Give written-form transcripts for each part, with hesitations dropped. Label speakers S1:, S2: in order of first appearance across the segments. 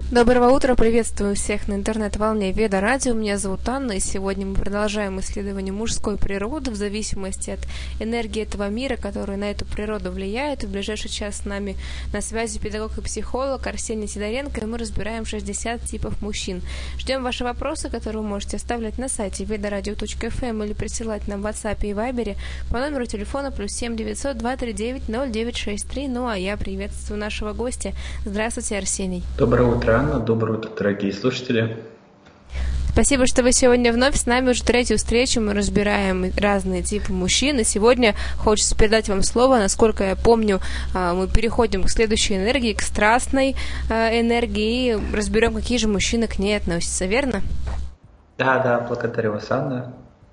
S1: Доброго утра, приветствую всех на интернет-волне Веда Радио. Меня зовут Анна, и сегодня мы продолжаем исследование мужской природы в зависимости от энергии этого мира, которая на эту природу влияет. И в ближайший час с нами на связи педагог и психолог Арсений Сидоренко, и мы разбираем 60 типов мужчин. Ждем ваши вопросы, которые вы можете оставлять на сайте vedaradio.fm или присылать нам в WhatsApp и Viber по номеру телефона +7 900 239 0963. Ну а я приветствую нашего гостя. Здравствуйте, Арсений.
S2: Доброе утро, Анна. Доброе утро, дорогие слушатели.
S1: Спасибо, что вы сегодня вновь с нами. Уже третью встречу мы разбираем разные типы мужчин. И сегодня хочется передать вам слово. Насколько я помню, мы переходим к следующей энергии, к страстной энергии. И разберем, какие же мужчины к ней относятся, верно?
S2: Да, благодарю вас, Анна.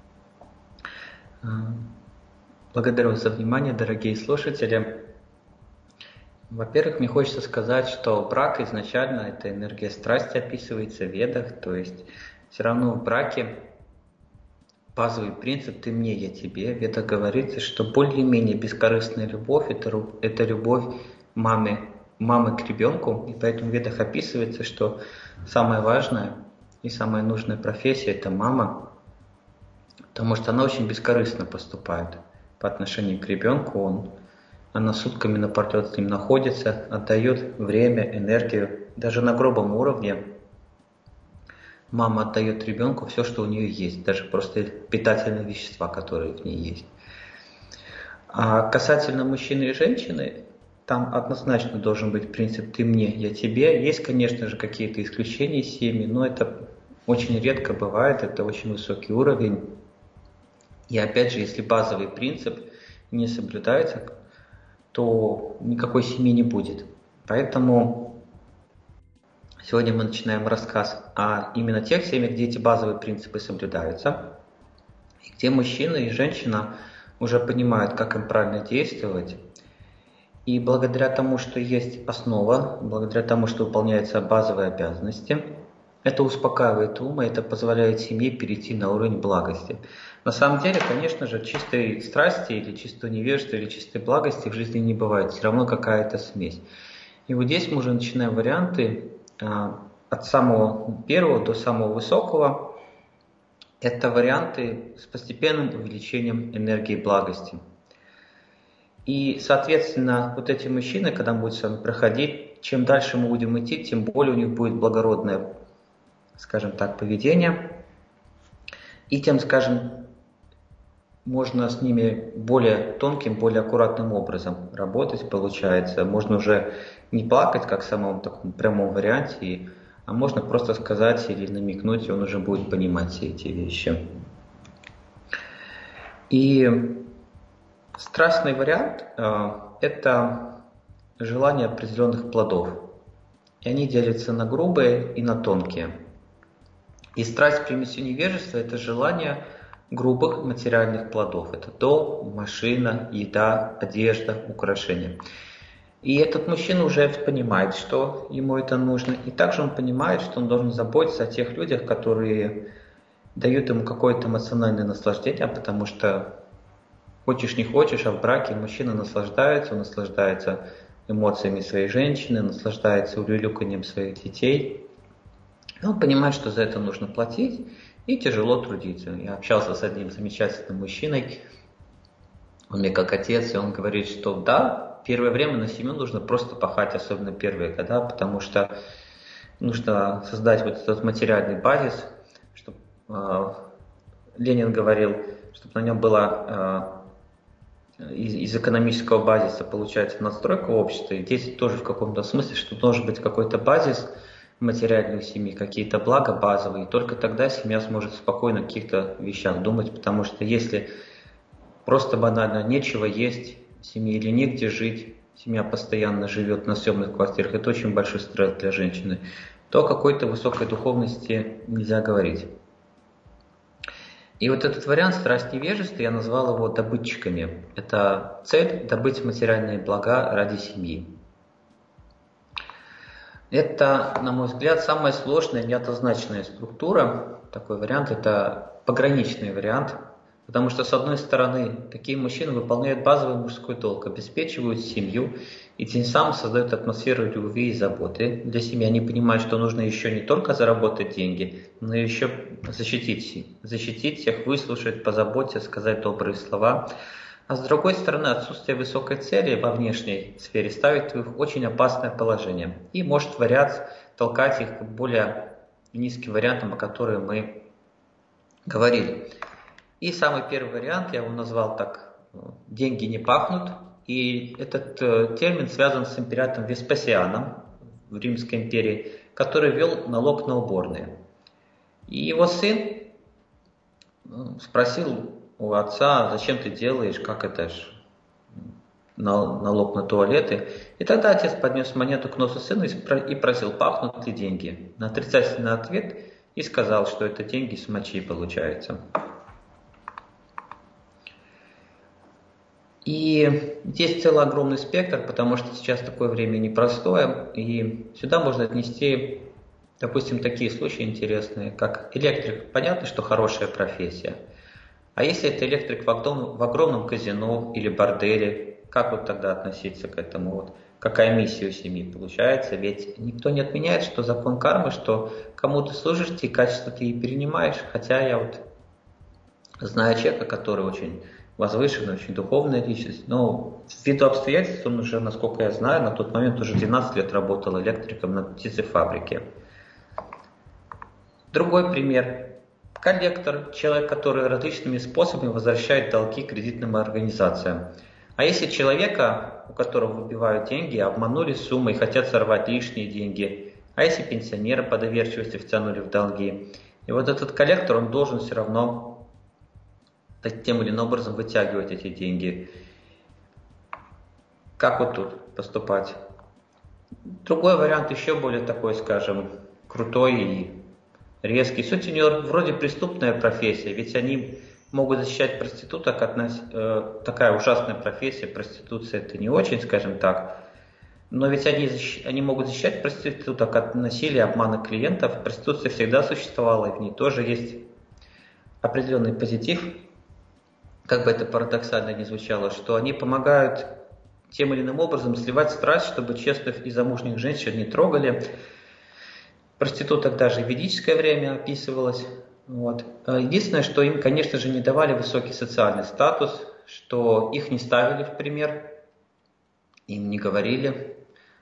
S2: Благодарю вас за внимание, дорогие слушатели. Во-первых, мне хочется сказать, что брак изначально это энергия страсти описывается в Ведах, то есть все равно в браке базовый принцип «ты мне, я тебе». В Ведах говорится, что более-менее бескорыстная любовь это любовь мамы к ребенку, и поэтому в Ведах описывается, что самая важная и самая нужная профессия это мама, потому что она очень бескорыстно поступает по отношению к ребенку. Она сутками напролет с ним находится, отдает время, энергию. Даже на грубом уровне мама отдает ребенку все, что у нее есть, даже просто питательные вещества, которые в ней есть. А касательно мужчины и женщины, там однозначно должен быть принцип «ты мне, я тебе». Есть, конечно же, какие-то исключения из семьи, но это очень редко бывает, это очень высокий уровень. И опять же, если базовый принцип не соблюдается, то никакой семьи не будет. Поэтому сегодня мы начинаем рассказ о именно тех семьях, где эти базовые принципы соблюдаются, и где мужчина и женщина уже понимают, как им правильно действовать. И благодаря тому, что есть основа, благодаря тому, что выполняются базовые обязанности, это успокаивает ум, и это позволяет семье перейти на уровень благости. На самом деле, конечно же, чистой страсти или чистого невежества или чистой благости в жизни не бывает, все равно какая-то смесь. И вот здесь мы уже начинаем варианты от самого первого до самого высокого. Это варианты с постепенным увеличением энергии благости. И, соответственно, вот эти мужчины, когда мы будем с вами проходить, чем дальше мы будем идти, тем более у них будет благородное, скажем так, поведение. И тем, скажем, можно с ними более тонким, более аккуратным образом работать, получается. Можно уже не плакать, как в самом таком прямом варианте, а можно просто сказать или намекнуть, и он уже будет понимать все эти вещи. И страстный вариант – это желание определенных плодов. И они делятся на грубые и на тонкие. И страсть с примесью невежества – это желание грубых материальных плодов. Это дом, машина, еда, одежда, украшения. И этот мужчина уже понимает, что ему это нужно. И также он понимает, что он должен заботиться о тех людях, которые дают ему какое-то эмоциональное наслаждение, потому что хочешь не хочешь, а в браке мужчина наслаждается, он наслаждается эмоциями своей женщины, наслаждается улюлюканьем своих детей. И он понимает, что за это нужно платить и тяжело трудиться. Я общался с одним замечательным мужчиной, он мне как отец, и он говорит, что да, первое время на семью нужно просто пахать, особенно первые года, потому что нужно создать вот этот материальный базис, чтобы Ленин говорил, чтобы на нем была из экономического базиса получается надстройка общества, и здесь тоже в каком-то смысле, что должен быть какой-то базис материальной семьи, какие-то блага базовые, и только тогда семья сможет спокойно о каких-то вещах думать, потому что если просто банально нечего есть в семье или негде жить, семья постоянно живет на съемных квартирах, это очень большой стресс для женщины, то о какой-то высокой духовности нельзя говорить. И вот этот вариант страсть невежества, я назвал его добытчиками. Это цель добыть материальные блага ради семьи. Это, на мой взгляд, самая сложная неоднозначная структура. Такой вариант – это пограничный вариант. Потому что, с одной стороны, такие мужчины выполняют базовый мужской долг, обеспечивают семью, и тем самым создает атмосферу любви и заботы для семьи. Они понимают, что нужно еще не только заработать деньги, но еще защитить всех, выслушать, позаботиться, сказать добрые слова. А с другой стороны, отсутствие высокой цели во внешней сфере ставит их в очень опасное положение и может толкать их к более низким вариантам, о которых мы говорили. И самый первый вариант, я его назвал так, деньги не пахнут. И этот термин связан с императором Веспасианом в Римской империи, который ввел налог на уборные. И его сын спросил у отца: зачем ты делаешь, как это ж налог на туалеты. И тогда отец поднес монету к носу сына и просил: пахнут ли деньги. На отрицательный ответ и сказал, что это деньги с мочи получаются. И здесь целый огромный спектр, потому что сейчас такое время непростое, и сюда можно отнести, допустим, такие случаи интересные, как электрик. Понятно, что хорошая профессия. А если это электрик в огромном казино или борделе, как вот тогда относиться к этому? Вот какая миссия у семьи получается? Ведь никто не отменяет, что закон кармы, что кому ты служишь, те качества ты и перенимаешь. Хотя я вот знаю человека, который очень возвышенная, очень духовная личность, но ввиду обстоятельств он уже, насколько я знаю, на тот момент уже 12 лет работал электриком на птицефабрике. Другой пример. Коллектор, человек, который различными способами возвращает долги кредитным организациям. А если человека, у которого выбивают деньги, обманули суммой и хотят сорвать лишние деньги, а если пенсионера по доверчивости втянули в долги, и вот этот коллектор, он должен все равно тем или иным образом вытягивать эти деньги. Как вот тут поступать? Другой вариант еще более такой, скажем, крутой и резкий. Сутенер вроде преступная профессия, ведь они могут защищать проституток от такая ужасная профессия, проституция это не очень, скажем так. Но ведь они могут защищать проституток от насилия, обмана клиентов. Проституция всегда существовала, и в ней тоже есть определенный позитив. Как бы это парадоксально ни звучало, что они помогают тем или иным образом сливать страсть, чтобы честных и замужних женщин не трогали. Проституток даже в ведическое время описывалось. Вот. Единственное, что им, конечно же, не давали высокий социальный статус, что их не ставили в пример, им не говорили,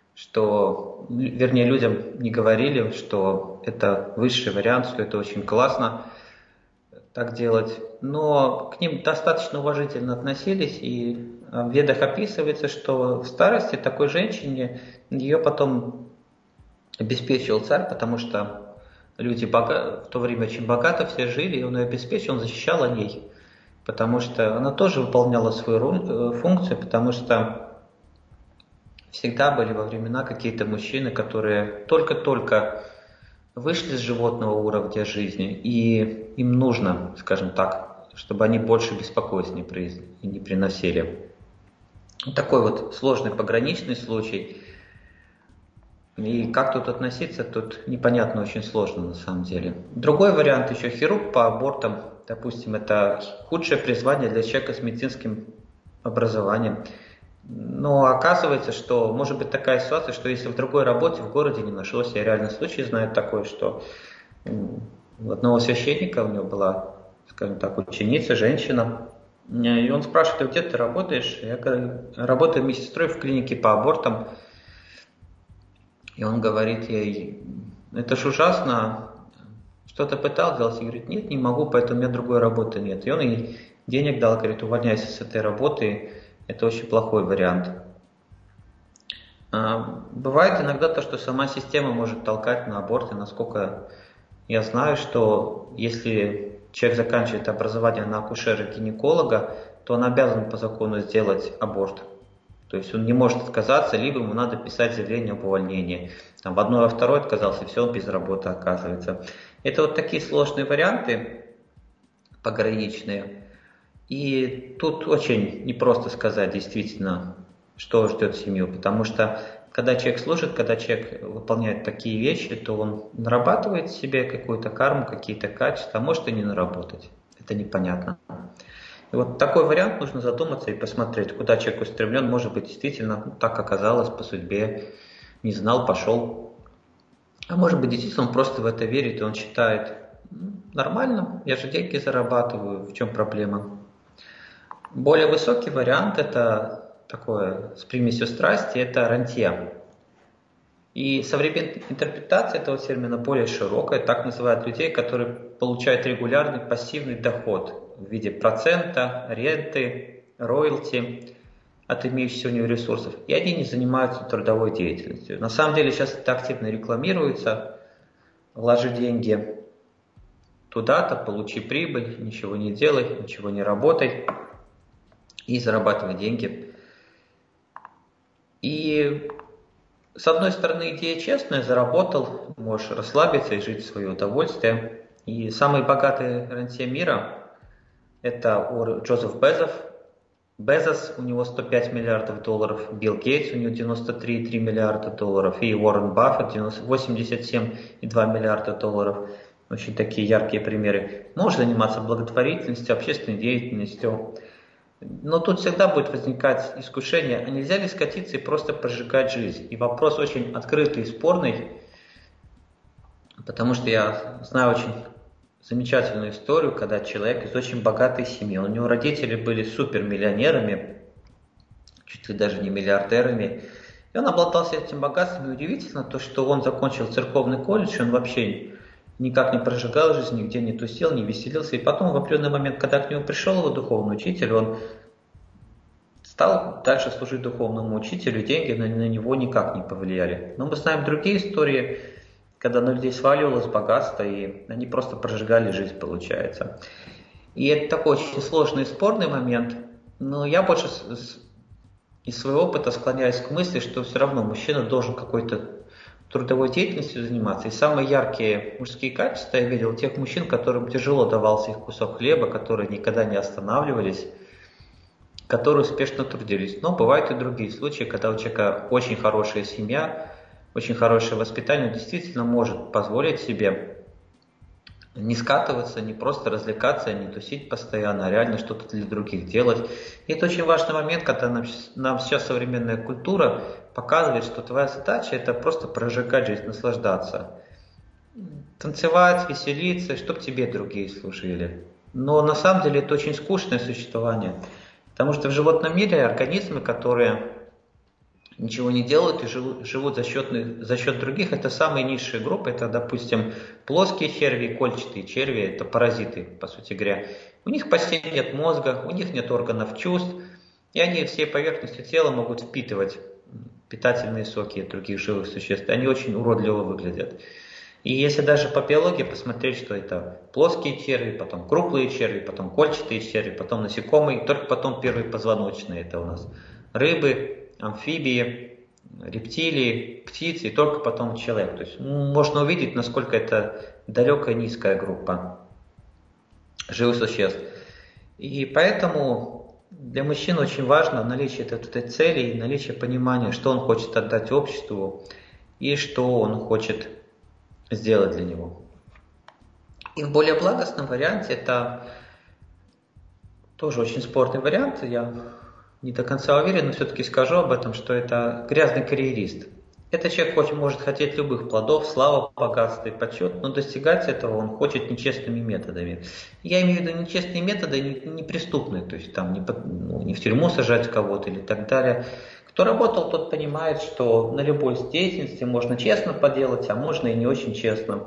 S2: людям не говорили, что это высший вариант, что это очень классно так делать. Но к ним достаточно уважительно относились, и в Ведах описывается, что в старости такой женщине ее потом обеспечивал царь, потому что люди в то время очень богато все жили, и он ее обеспечил, он защищал о ней, потому что она тоже выполняла свою функцию, потому что всегда были во времена какие-то мужчины, которые только-только вышли с животного уровня жизни, и им нужно, скажем так, чтобы они больше беспокойств не приносили. Такой вот сложный пограничный случай. И как тут относиться, тут непонятно, очень сложно на самом деле. Другой вариант еще хирург по абортам. Допустим, это худшее призвание для человека с медицинским образованием. Но оказывается, что может быть такая ситуация, что если в другой работе в городе не нашлось, я реально случай знаю такой, что у одного священника, у него была, скажем так, ученица, женщина, и он спрашивает: где ты работаешь? Я говорю: работаю медсестрой в клинике по абортам. И он говорит ей: это ж ужасно, что-то пытался делать? И говорит: нет, не могу, поэтому у меня другой работы нет. И он ей денег дал, говорит: увольняйся с этой работы, это очень плохой вариант. Бывает иногда то, что сама система может толкать на аборты. Насколько я знаю, что если человек заканчивает образование на акушера-гинеколога, то он обязан по закону сделать аборт. То есть он не может отказаться, либо ему надо писать заявление об увольнении. Там в одной, во второй отказался, все, он без работы оказывается. Это вот такие сложные варианты, пограничные. И тут очень непросто сказать действительно, что ждет семью, потому что когда человек служит, когда человек выполняет такие вещи, то он нарабатывает в себе какую-то карму, какие-то качества, а может и не наработать. Это непонятно. И вот такой вариант нужно задуматься и посмотреть, куда человек устремлен. Может быть, действительно так оказалось по судьбе, не знал, пошел. А может быть, действительно он просто в это верит, и он считает, нормально, я же деньги зарабатываю, в чем проблема? Более высокий вариант, это такое с примесью страсти, это рантье. И современная интерпретация этого термина более широкая, так называют людей, которые получают регулярный пассивный доход в виде процента, ренты, роялти от имеющихся у него ресурсов. И они не занимаются трудовой деятельностью. На самом деле сейчас это активно рекламируется. Вложи деньги туда-то, получи прибыль, ничего не делай, ничего не работай и зарабатывай деньги. И с одной стороны, идея честная, заработал, можешь расслабиться и жить в свое удовольствие. И самый богатый рантье мира – это Джозеф Безос, у него 105 миллиардов долларов, Билл Гейтс, у него 93,3 миллиарда долларов, и Уоррен Баффет, 87,2 миллиарда долларов. Очень такие яркие примеры. Можешь заниматься благотворительностью, общественной деятельностью. Но тут всегда будет возникать искушение, а нельзя ли скатиться и просто прожигать жизнь? И вопрос очень открытый и спорный, потому что я знаю очень замечательную историю, когда человек из очень богатой семьи, у него родители были супермиллионерами, чуть ли даже не миллиардерами, и он обладался этим богатством. И удивительно то, что он закончил церковный колледж, он вообще никак не прожигал жизнь, нигде не тусил, не веселился. И потом в определенный момент, когда к нему пришел его духовный учитель, он стал дальше служить духовному учителю, деньги на него никак не повлияли. Но мы знаем другие истории, когда на людей сваливалось богатство, и они просто прожигали жизнь, получается. И это такой очень сложный и спорный момент, но я больше из своего опыта склоняюсь к мысли, что все равно мужчина должен какой-то трудовой деятельностью заниматься. И самые яркие мужские качества я видел тех мужчин, которым тяжело давался их кусок хлеба, которые никогда не останавливались, которые успешно трудились. Но бывают и другие случаи, когда у человека очень хорошая семья, очень хорошее воспитание, он действительно может позволить себе не скатываться, не просто развлекаться, не тусить постоянно, а реально что-то для других делать. И это очень важный момент, когда нам сейчас современная культура показывает, что твоя задача – это просто прожигать жизнь, наслаждаться. Танцевать, веселиться, чтобы тебе другие служили. Но на самом деле это очень скучное существование, потому что в животном мире организмы, которые ничего не делают и живут за счет других, это самые низшие группы, это, допустим, плоские черви, кольчатые черви, это паразиты, по сути говоря. У них почти нет мозга, у них нет органов чувств, и они всей поверхностью тела могут впитывать питательные соки других живых существ, они очень уродливо выглядят. И если даже по биологии посмотреть, что это плоские черви, потом круглые черви, потом кольчатые черви, потом насекомые, только потом первые позвоночные, это у нас рыбы, амфибии, рептилии, птицы, и только потом человек. То есть можно увидеть, насколько это далекая низкая группа живых существ. И поэтому для мужчин очень важно наличие этой цели и наличие понимания, что он хочет отдать обществу и что он хочет сделать для него. И в более благостном варианте, это тоже очень спорный вариант, я не до конца уверен, но все-таки скажу об этом, что это грязный карьерист. Этот человек может хотеть любых плодов, славы, богатства и почет, но достигать этого он хочет нечестными методами. Я имею в виду нечестные методы, не преступные, то есть там не в тюрьму сажать кого-то или так далее. Кто работал, тот понимает, что на любой деятельности можно честно поделать, а можно и не очень честно.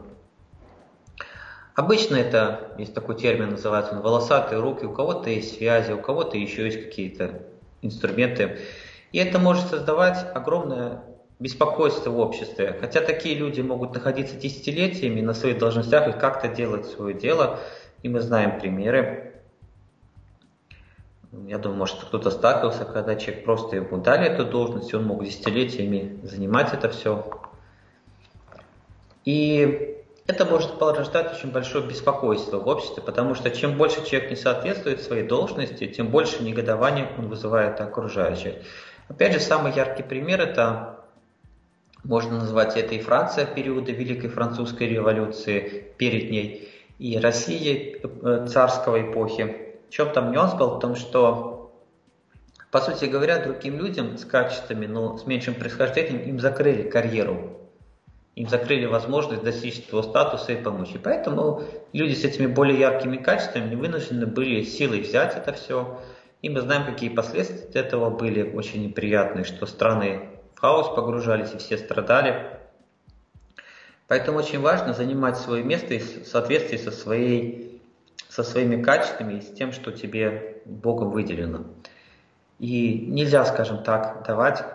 S2: Обычно это, есть такой термин, называется он волосатые руки, у кого-то есть связи, у кого-то еще есть какие-то инструменты. И это может создавать огромное беспокойство в обществе. Хотя такие люди могут находиться десятилетиями на своих должностях и как-то делать свое дело. И мы знаем примеры. Я думаю, может, кто-то сталкивался, когда человек просто ему дали эту должность, и он мог десятилетиями занимать это все. И это может порождать очень большое беспокойство в обществе, потому что чем больше человек не соответствует своей должности, тем больше негодования он вызывает у окружающих. Опять же, самый яркий пример это, можно назвать это и Франция периода Великой Французской революции, перед ней, и Россия царской эпохи, чем там нюанс был? В том, что, по сути говоря, другим людям с качествами, но с меньшим происхождением, им закрыли карьеру. Им закрыли возможность достичь того статуса и помочь. И поэтому люди с этими более яркими качествами вынуждены были силой взять это все. И мы знаем, какие последствия от этого были очень неприятные, что страны в хаос погружались и все страдали. Поэтому очень важно занимать свое место в соответствии со своими качествами и с тем, что тебе Богом выделено. И нельзя, скажем так,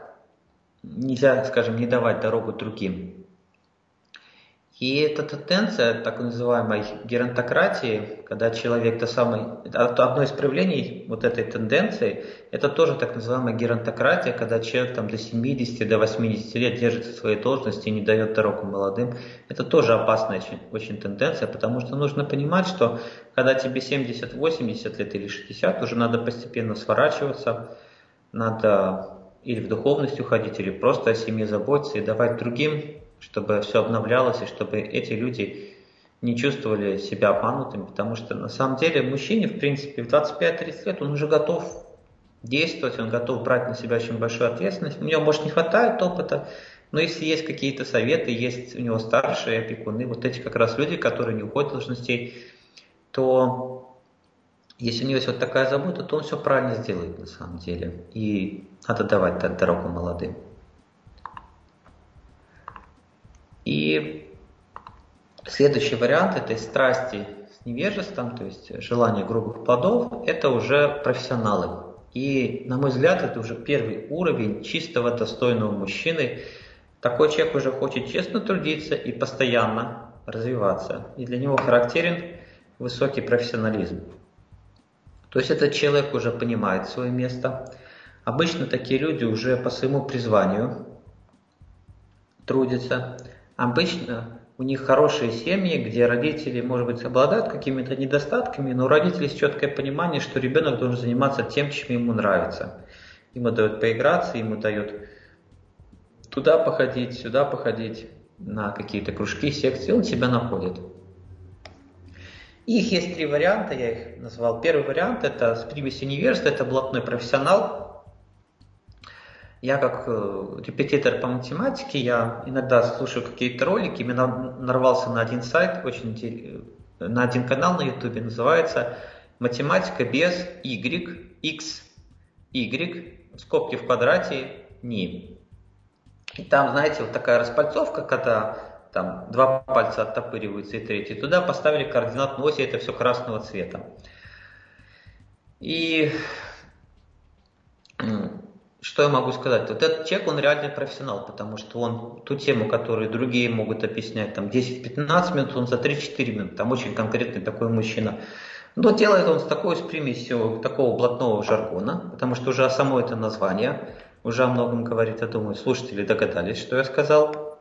S2: не давать дорогу другим. И эта тенденция так называемой геронтократии, когда человек одно из проявлений вот этой тенденции, это тоже так называемая геронтократия, когда человек там до 70, до 80 лет держится в своей должности и не дает дорогу молодым. Это тоже опасная очень тенденция, потому что нужно понимать, что когда тебе 70, 80 лет или 60, уже надо постепенно сворачиваться, надо или в духовность уходить, или просто о семье заботиться и давать другим, чтобы все обновлялось, и чтобы эти люди не чувствовали себя обманутыми, потому что на самом деле мужчине, в принципе, в 25-30 лет он уже готов действовать, он готов брать на себя очень большую ответственность. У него, может, не хватает опыта, но если есть какие-то советы, есть у него старшие опекуны, вот эти как раз люди, которые не уходят с должностей, то если у него есть вот такая забота, то он все правильно сделает на самом деле. И надо давать дорогу молодым. И следующий вариант этой страсти с невежеством, то есть желание грубых плодов, это уже профессионалы. И, на мой взгляд, это уже первый уровень чистого, достойного мужчины. Такой человек уже хочет честно трудиться и постоянно развиваться. И для него характерен высокий профессионализм. То есть этот человек уже понимает свое место. Обычно такие люди уже по своему призванию трудятся. Обычно у них хорошие семьи, где родители, может быть, обладают какими-то недостатками, но у родителей есть четкое понимание, что ребенок должен заниматься тем, чем ему нравится. Ему дают поиграться, ему дают туда походить, сюда походить, на какие-то кружки, секции, он себя находит. Их есть три варианта, я их назвал. Первый вариант – это с примесью невежества, это блатной профессионал. Я как репетитор по математике, я иногда слушаю какие-то ролики, меня нарвался на один сайт, на один канал на YouTube, называется «Математика без Y, X, Y, скобки в квадрате, ни». И там, знаете, вот такая распальцовка, когда там два пальца оттопыриваются и третий, туда поставили координатную ось, и это все красного цвета. И что я могу сказать? Вот этот человек, он реальный профессионал, потому что он ту тему, которую другие могут объяснять там 10-15 минут, он за 3-4 минуты, там очень конкретный такой мужчина. Но делает он с примесью такого блатного жаргона, потому что уже само это название уже о многом говорит, я думаю, слушатели догадались, что я сказал.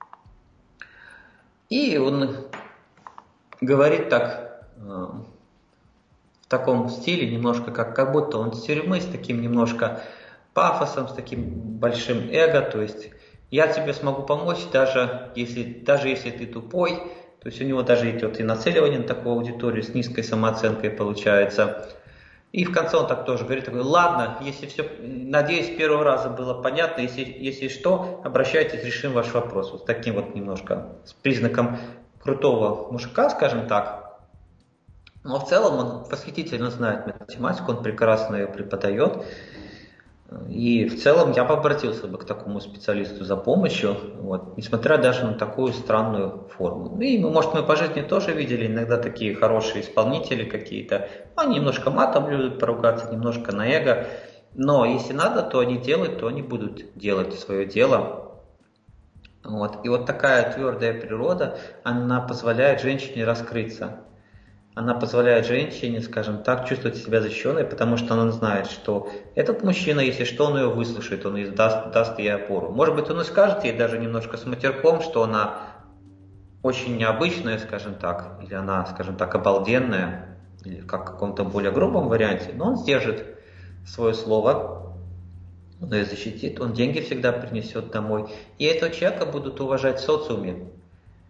S2: И он говорит так, в таком стиле, немножко как будто он с тюрьмы, с таким немножко пафосом, с таким большим эго, то есть я тебе смогу помочь, даже если ты тупой, то есть у него даже идет и нацеливание на такую аудиторию с низкой самооценкой получается. И в конце он так тоже говорит, такой, ладно, если все, надеюсь, с первого раза было понятно, если что, обращайтесь, решим ваш вопрос. Вот таким вот немножко с признаком крутого мужика, скажем так. Но в целом он восхитительно знает математику, он прекрасно ее преподает. И в целом я бы обратился к такому специалисту за помощью, вот, несмотря даже на такую странную форму. Ну и, может, мы по жизни тоже видели иногда такие хорошие исполнители какие-то. Они немножко матом любят поругаться, немножко на эго. Но если надо, то они делают, то они будут делать свое дело. Вот. И вот такая твердая природа, она позволяет женщине раскрыться. Она позволяет женщине, скажем так, чувствовать себя защищенной, потому что она знает, что этот мужчина, если что, он ее выслушает, он даст ей опору. Может быть, он и скажет ей даже немножко с матерком, что она очень необычная, скажем так, или она, скажем так, обалденная, или в каком-то более грубом варианте, но он сдержит свое слово, он ее защитит, он деньги всегда принесет домой. И этого человека будут уважать в социуме.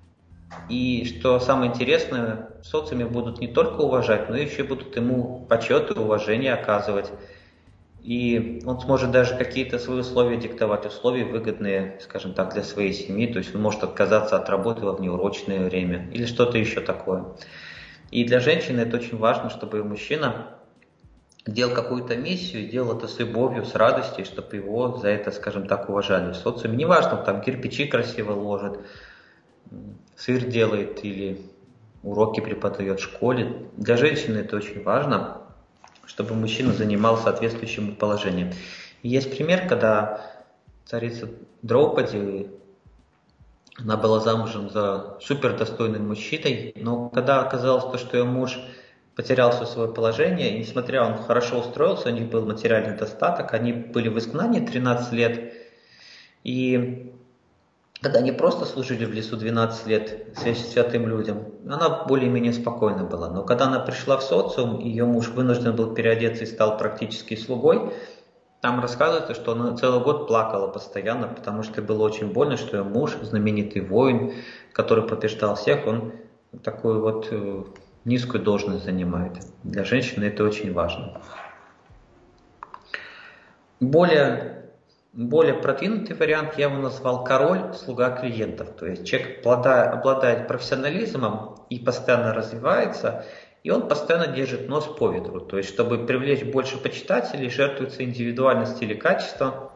S2: И что самое интересное, в социуме будут не только уважать, но еще будут ему почет и уважение оказывать. И он сможет даже какие-то свои условия диктовать, условия выгодные, скажем так, для своей семьи. То есть он может отказаться от работы во внеурочное время или что-то еще такое. И для женщины это очень важно, чтобы мужчина делал какую-то миссию, делал это с любовью, с радостью, чтобы его за это, скажем так, уважали в социуме. Неважно, там кирпичи красиво ложит, сыр делает или уроки преподает в школе. Для женщины это очень важно, чтобы мужчина занимал соответствующим положением. И есть пример, когда царица Драупади, она была замужем за супердостойным мужчиной, но когда оказалось то, что ее муж потерял все свое положение, и несмотря он хорошо устроился, у них был материальный достаток, они были в изгнании 13 лет, и когда они просто служили в лесу 12 лет святым людям, она более-менее спокойна была. Но когда она пришла в социум, ее муж вынужден был переодеться и стал практически слугой, там рассказывается, что она целый год плакала постоянно, потому что было очень больно, что ее муж, знаменитый воин, который побеждал всех, он такую вот низкую должность занимает. Для женщины это очень важно. Более продвинутый вариант я его назвал король, слуга клиентов. То есть человек обладает профессионализмом и постоянно развивается, и он постоянно держит нос по ветру. То есть, чтобы привлечь больше почитателей, жертвуется индивидуальность или качество.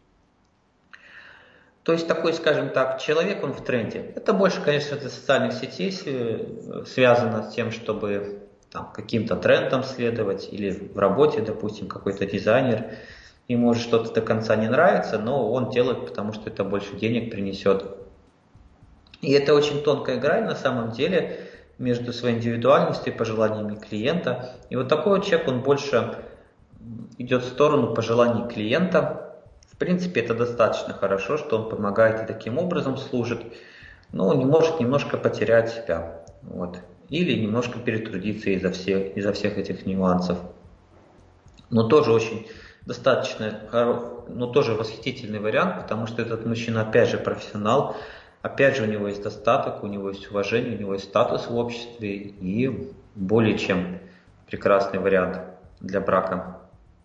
S2: То есть такой, скажем так, человек, он в тренде. Это больше, конечно, для социальных сетей связано с тем, чтобы там, каким-то трендам следовать, или в работе, допустим, какой-то дизайнер, ему может что-то до конца не нравится, но он делает, потому что это больше денег принесет. И это очень тонкая грань на самом деле между своей индивидуальностью и пожеланиями клиента. И вот такой вот человек, он больше идет в сторону пожеланий клиента. В принципе, это достаточно хорошо, что он помогает и таким образом служит, но не может немножко потерять себя. Вот. Или немножко перетрудиться из-за всех этих нюансов. Но тоже очень достаточно, но тоже восхитительный вариант, потому что этот мужчина, опять же, профессионал, опять же, у него есть достаток, у него есть уважение, у него есть статус в обществе и более чем прекрасный вариант для брака.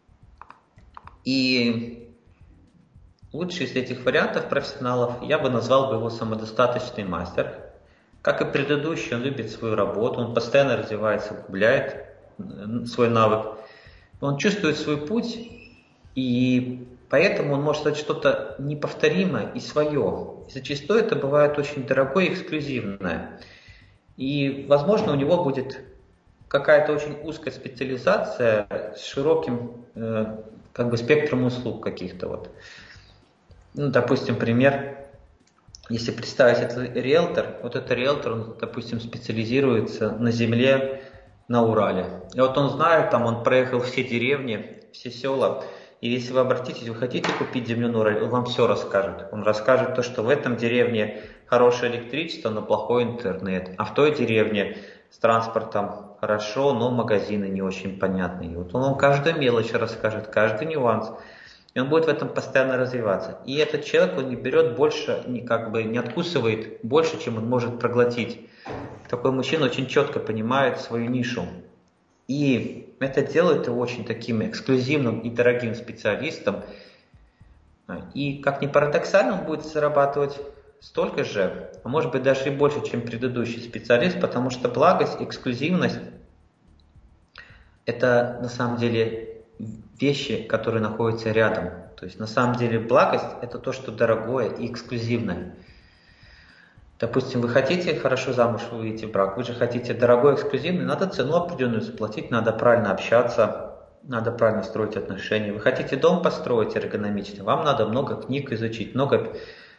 S2: И лучший из этих вариантов профессионалов я бы назвал его самодостаточный мастер. Как и предыдущий, он любит свою работу, он постоянно развивается, углубляет свой навык. Он чувствует свой путь, и поэтому он может создать что-то неповторимое и свое. И зачастую это бывает очень дорогое и эксклюзивное. И, возможно, у него будет какая-то очень узкая специализация с широким спектром услуг каких-то. Вот. Ну, допустим, пример. Если представить, это риэлтор, вот этот риэлтор, он, допустим, специализируется на земле на Урале. И вот он знает, там он проехал все деревни, все села, и если вы обратитесь, вы хотите купить землю на Урале, он вам все расскажет. Он расскажет то, что в этом деревне хорошее электричество, но плохой интернет, а в той деревне с транспортом хорошо, но магазины не очень понятные. И вот он вам каждую мелочь расскажет, каждый нюанс. И он будет в этом постоянно развиваться. И этот человек, он не берет больше, не откусывает больше, чем он может проглотить. Такой мужчина очень четко понимает свою нишу. И это делает его очень таким эксклюзивным и дорогим специалистом. И, как ни парадоксально, он будет зарабатывать столько же, а может быть даже и больше, чем предыдущий специалист, потому что благость, эксклюзивность – это на самом деле вещи, которые находятся рядом. То есть на самом деле благость – это то, что дорогое и эксклюзивное. Допустим, вы хотите хорошо замуж выйти в брак, вы же хотите дорогой, эксклюзивный, надо цену определенную заплатить, надо правильно общаться, надо правильно строить отношения. Вы хотите дом построить эргономичный, вам надо много книг изучить, много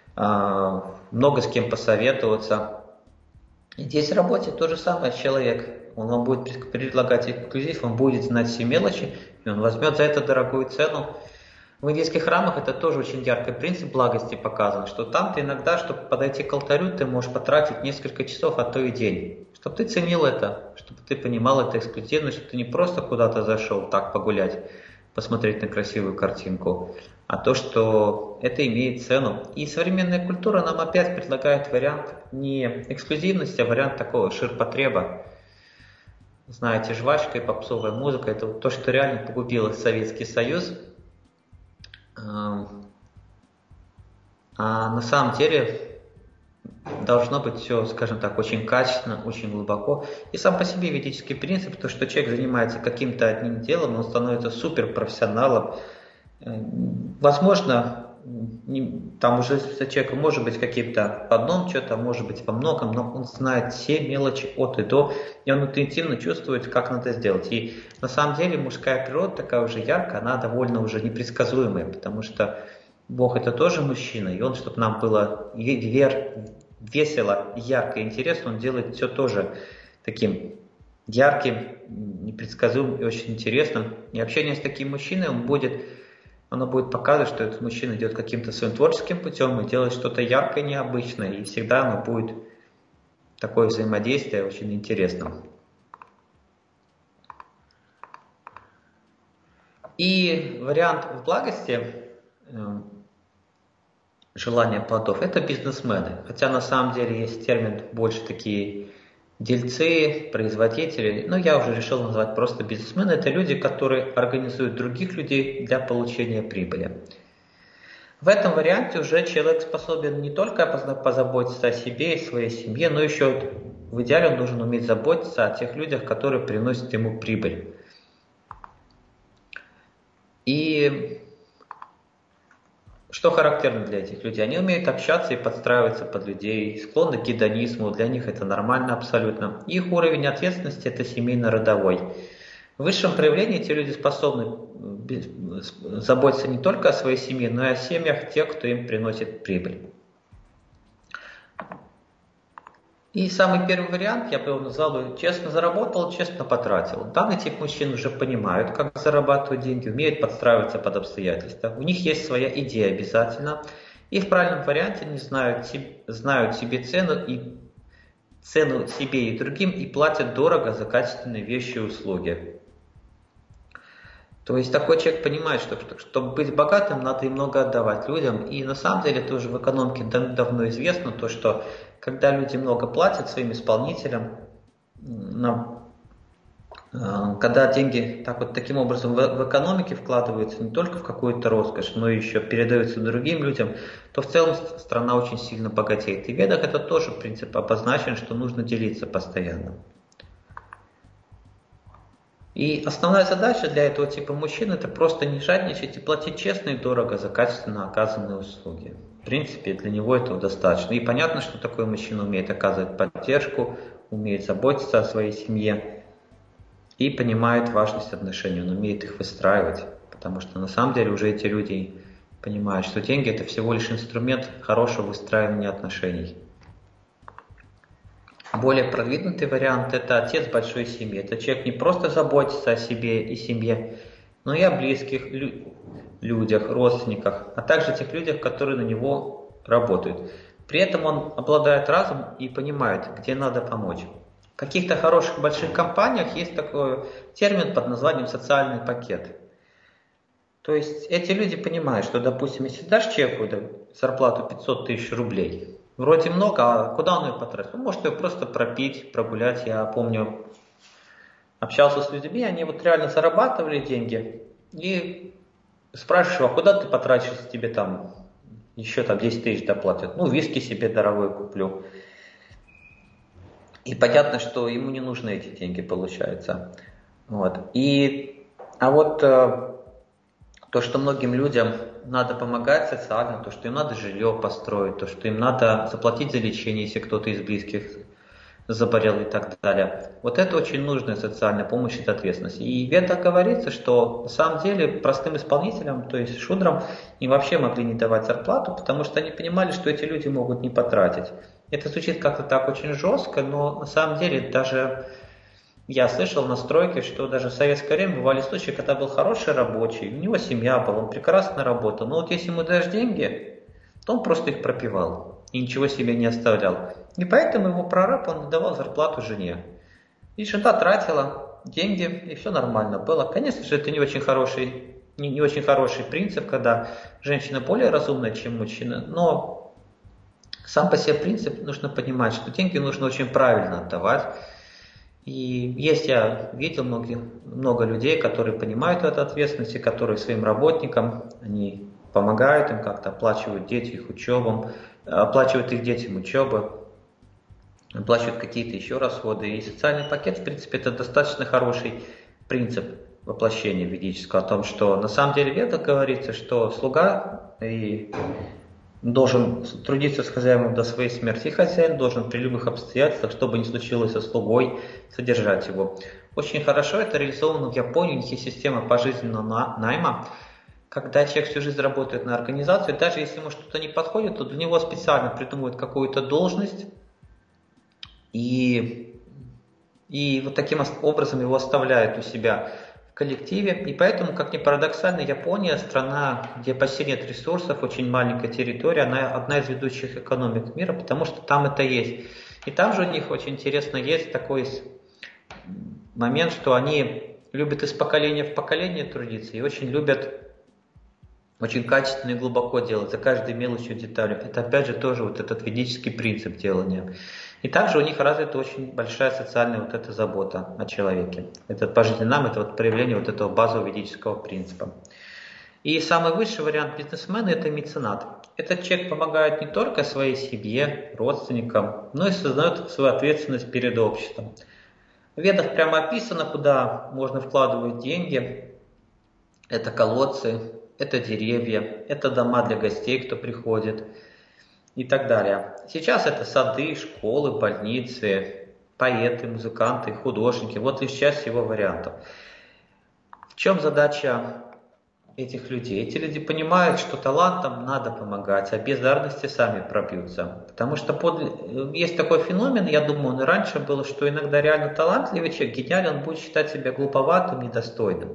S2: с кем посоветоваться. И здесь в работе то же самое человек. Он вам будет предлагать эксклюзив, он будет знать все мелочи, и он возьмет за это дорогую цену. В индийских храмах это тоже очень яркий принцип благости показан, что там ты иногда, чтобы подойти к алтарю, ты можешь потратить несколько часов, а то и день. Чтобы ты ценил это, чтобы ты понимал это эксклюзивно, чтобы ты не просто куда-то зашел так погулять, посмотреть на красивую картинку, а то, что это имеет цену. И современная культура нам опять предлагает вариант не эксклюзивности, а вариант такого ширпотреба. Знаете, жвачка и попсовая музыка – это вот то, что реально погубило Советский Союз. А на самом деле должно быть все, скажем так, очень качественно, очень глубоко. И сам по себе ведический принцип, то, что человек занимается каким-то одним делом, он становится суперпрофессионалом. Возможно, там уже у человека может быть каким-то в одном что-то, может быть во многом, но он знает все мелочи от и до, и он интуитивно чувствует, как надо сделать. И на самом деле мужская природа такая уже яркая, она довольно уже непредсказуемая, потому что Бог это тоже мужчина, и он, чтобы нам было весело, ярко и интересно, он делает все тоже таким ярким, непредсказуемым и очень интересным. И общение с таким мужчиной, оно будет показывать, что этот мужчина идет каким-то своим творческим путем и делает что-то яркое, необычное, и всегда оно будет такое взаимодействие очень интересным. И вариант в благости, желание плодов, это бизнесмены. Хотя на самом деле есть термин больше такие дельцы, производители, но я уже решил назвать просто бизнесмены. Это люди, которые организуют других людей для получения прибыли. В этом варианте уже человек способен не только позаботиться о себе и своей семье, но еще в идеале он должен уметь заботиться о тех людях, которые приносят ему прибыль. И что характерно для этих людей? Они умеют общаться и подстраиваться под людей, склонны к гедонизму, для них это нормально абсолютно. Их уровень ответственности – это семейно-родовой. В высшем проявлении эти люди способны заботиться не только о своей семье, но и о семьях тех, кто им приносит прибыль. И самый первый вариант, я бы его назвал, честно заработал, честно потратил. Данный тип мужчин уже понимают, как зарабатывать деньги, умеют подстраиваться под обстоятельства. У них есть своя идея обязательно. И в правильном варианте они знают себе цену себе и другим и платят дорого за качественные вещи и услуги. То есть такой человек понимает, что чтобы быть богатым, надо и много отдавать людям. И на самом деле тоже в экономике давно известно то, что когда люди много платят своим исполнителям, когда деньги таким образом в экономике вкладываются не только в какую-то роскошь, но и еще передаются другим людям, то в целом страна очень сильно богатеет. И в Ведах это тоже принцип обозначен, что нужно делиться постоянно. И основная задача для этого типа мужчин – это просто не жадничать и платить честно и дорого за качественно оказанные услуги. В принципе, для него этого достаточно. И понятно, что такой мужчина умеет оказывать поддержку, умеет заботиться о своей семье и понимает важность отношений, он умеет их выстраивать. Потому что на самом деле уже эти люди понимают, что деньги – это всего лишь инструмент хорошего выстраивания отношений. Более продвинутый вариант – это отец большой семьи. Это человек не просто заботится о себе и семье, но и о близких людях, родственниках, а также тех людях, которые на него работают. При этом он обладает разумом и понимает, где надо помочь. В каких-то хороших больших компаниях есть такой термин под названием «социальный пакет». То есть эти люди понимают, что, допустим, если дашь человеку зарплату 500 тысяч рублей, вроде много, а куда он ее потратит? Он может ее просто пропить, прогулять. Я помню, общался с людьми, они вот реально зарабатывали деньги и спрашиваю, а куда ты потратишь, если тебе там еще 10 тысяч доплатят? Ну, виски себе дорогой куплю. И понятно, что ему не нужны эти деньги, получается. Вот. А вот то, что многим людям надо помогать социально, то, что им надо жилье построить, то, что им надо заплатить за лечение, если кто-то из близких заболел и так далее. Вот это очень нужная социальная помощь и ответственность. И в Ведах говорится, что на самом деле простым исполнителям, то есть шудрам, им вообще могли не давать зарплату, потому что они понимали, что эти люди могут не потратить. Это звучит как-то так очень жестко, но на самом деле даже я слышал на стройке, что даже в советское время бывали случаи, когда был хороший рабочий, у него семья была, он прекрасно работал, но вот если ему даешь деньги, то он просто их пропивал и ничего себе не оставлял. И поэтому его прораб, он давал зарплату жене. И жена тратила деньги, и все нормально было. Конечно же, это не очень хороший не очень хороший принцип, когда женщина более разумная, чем мужчина, но сам по себе принцип нужно понимать, что деньги нужно очень правильно отдавать. И я видел много людей, которые понимают эту ответственность, и которые своим работникам, они помогают им как-то, оплачивают их учебу, оплачивают их детям учебу, оплачивают какие-то еще расходы. И социальный пакет, в принципе, это достаточно хороший принцип воплощения ведического, о том, что на самом деле в Ведах говорится, что слуга и должен трудиться с хозяином до своей смерти, и хозяин должен при любых обстоятельствах, что бы ни случилось со слугой, содержать его. Очень хорошо это реализовано в Японии, у них есть система пожизненного найма, когда человек всю жизнь работает на организацию, даже если ему что-то не подходит, то для него специально придумывают какую-то должность, и вот таким образом его оставляют у себя в коллективе. И поэтому, как ни парадоксально, Япония, страна, где почти нет ресурсов, очень маленькая территория, она одна из ведущих экономик мира, потому что там это есть. И там же у них очень интересно есть такой момент, что они любят из поколения в поколение трудиться и очень любят очень качественно и глубоко делать, за каждой мелочью деталью. Это опять же тоже вот этот ведический принцип делания. И также у них развита очень большая социальная вот эта забота о человеке. Этот пожизненный найм, это вот проявление вот этого базового ведического принципа. И самый высший вариант бизнесмена – это меценат. Этот человек помогает не только своей семье, родственникам, но и сознает свою ответственность перед обществом. В Ведах прямо описано, куда можно вкладывать деньги. Это колодцы, это деревья, это дома для гостей, кто приходит, и так далее. Сейчас это сады, школы, больницы, поэты, музыканты, художники. Вот лишь часть его вариантов. В чем задача этих людей? Эти люди понимают, что талантам надо помогать, а без дарности сами пробьются. Потому что есть такой феномен, я думаю, он и раньше был, что иногда реально талантливый человек, гениальный, он будет считать себя глуповатым, недостойным.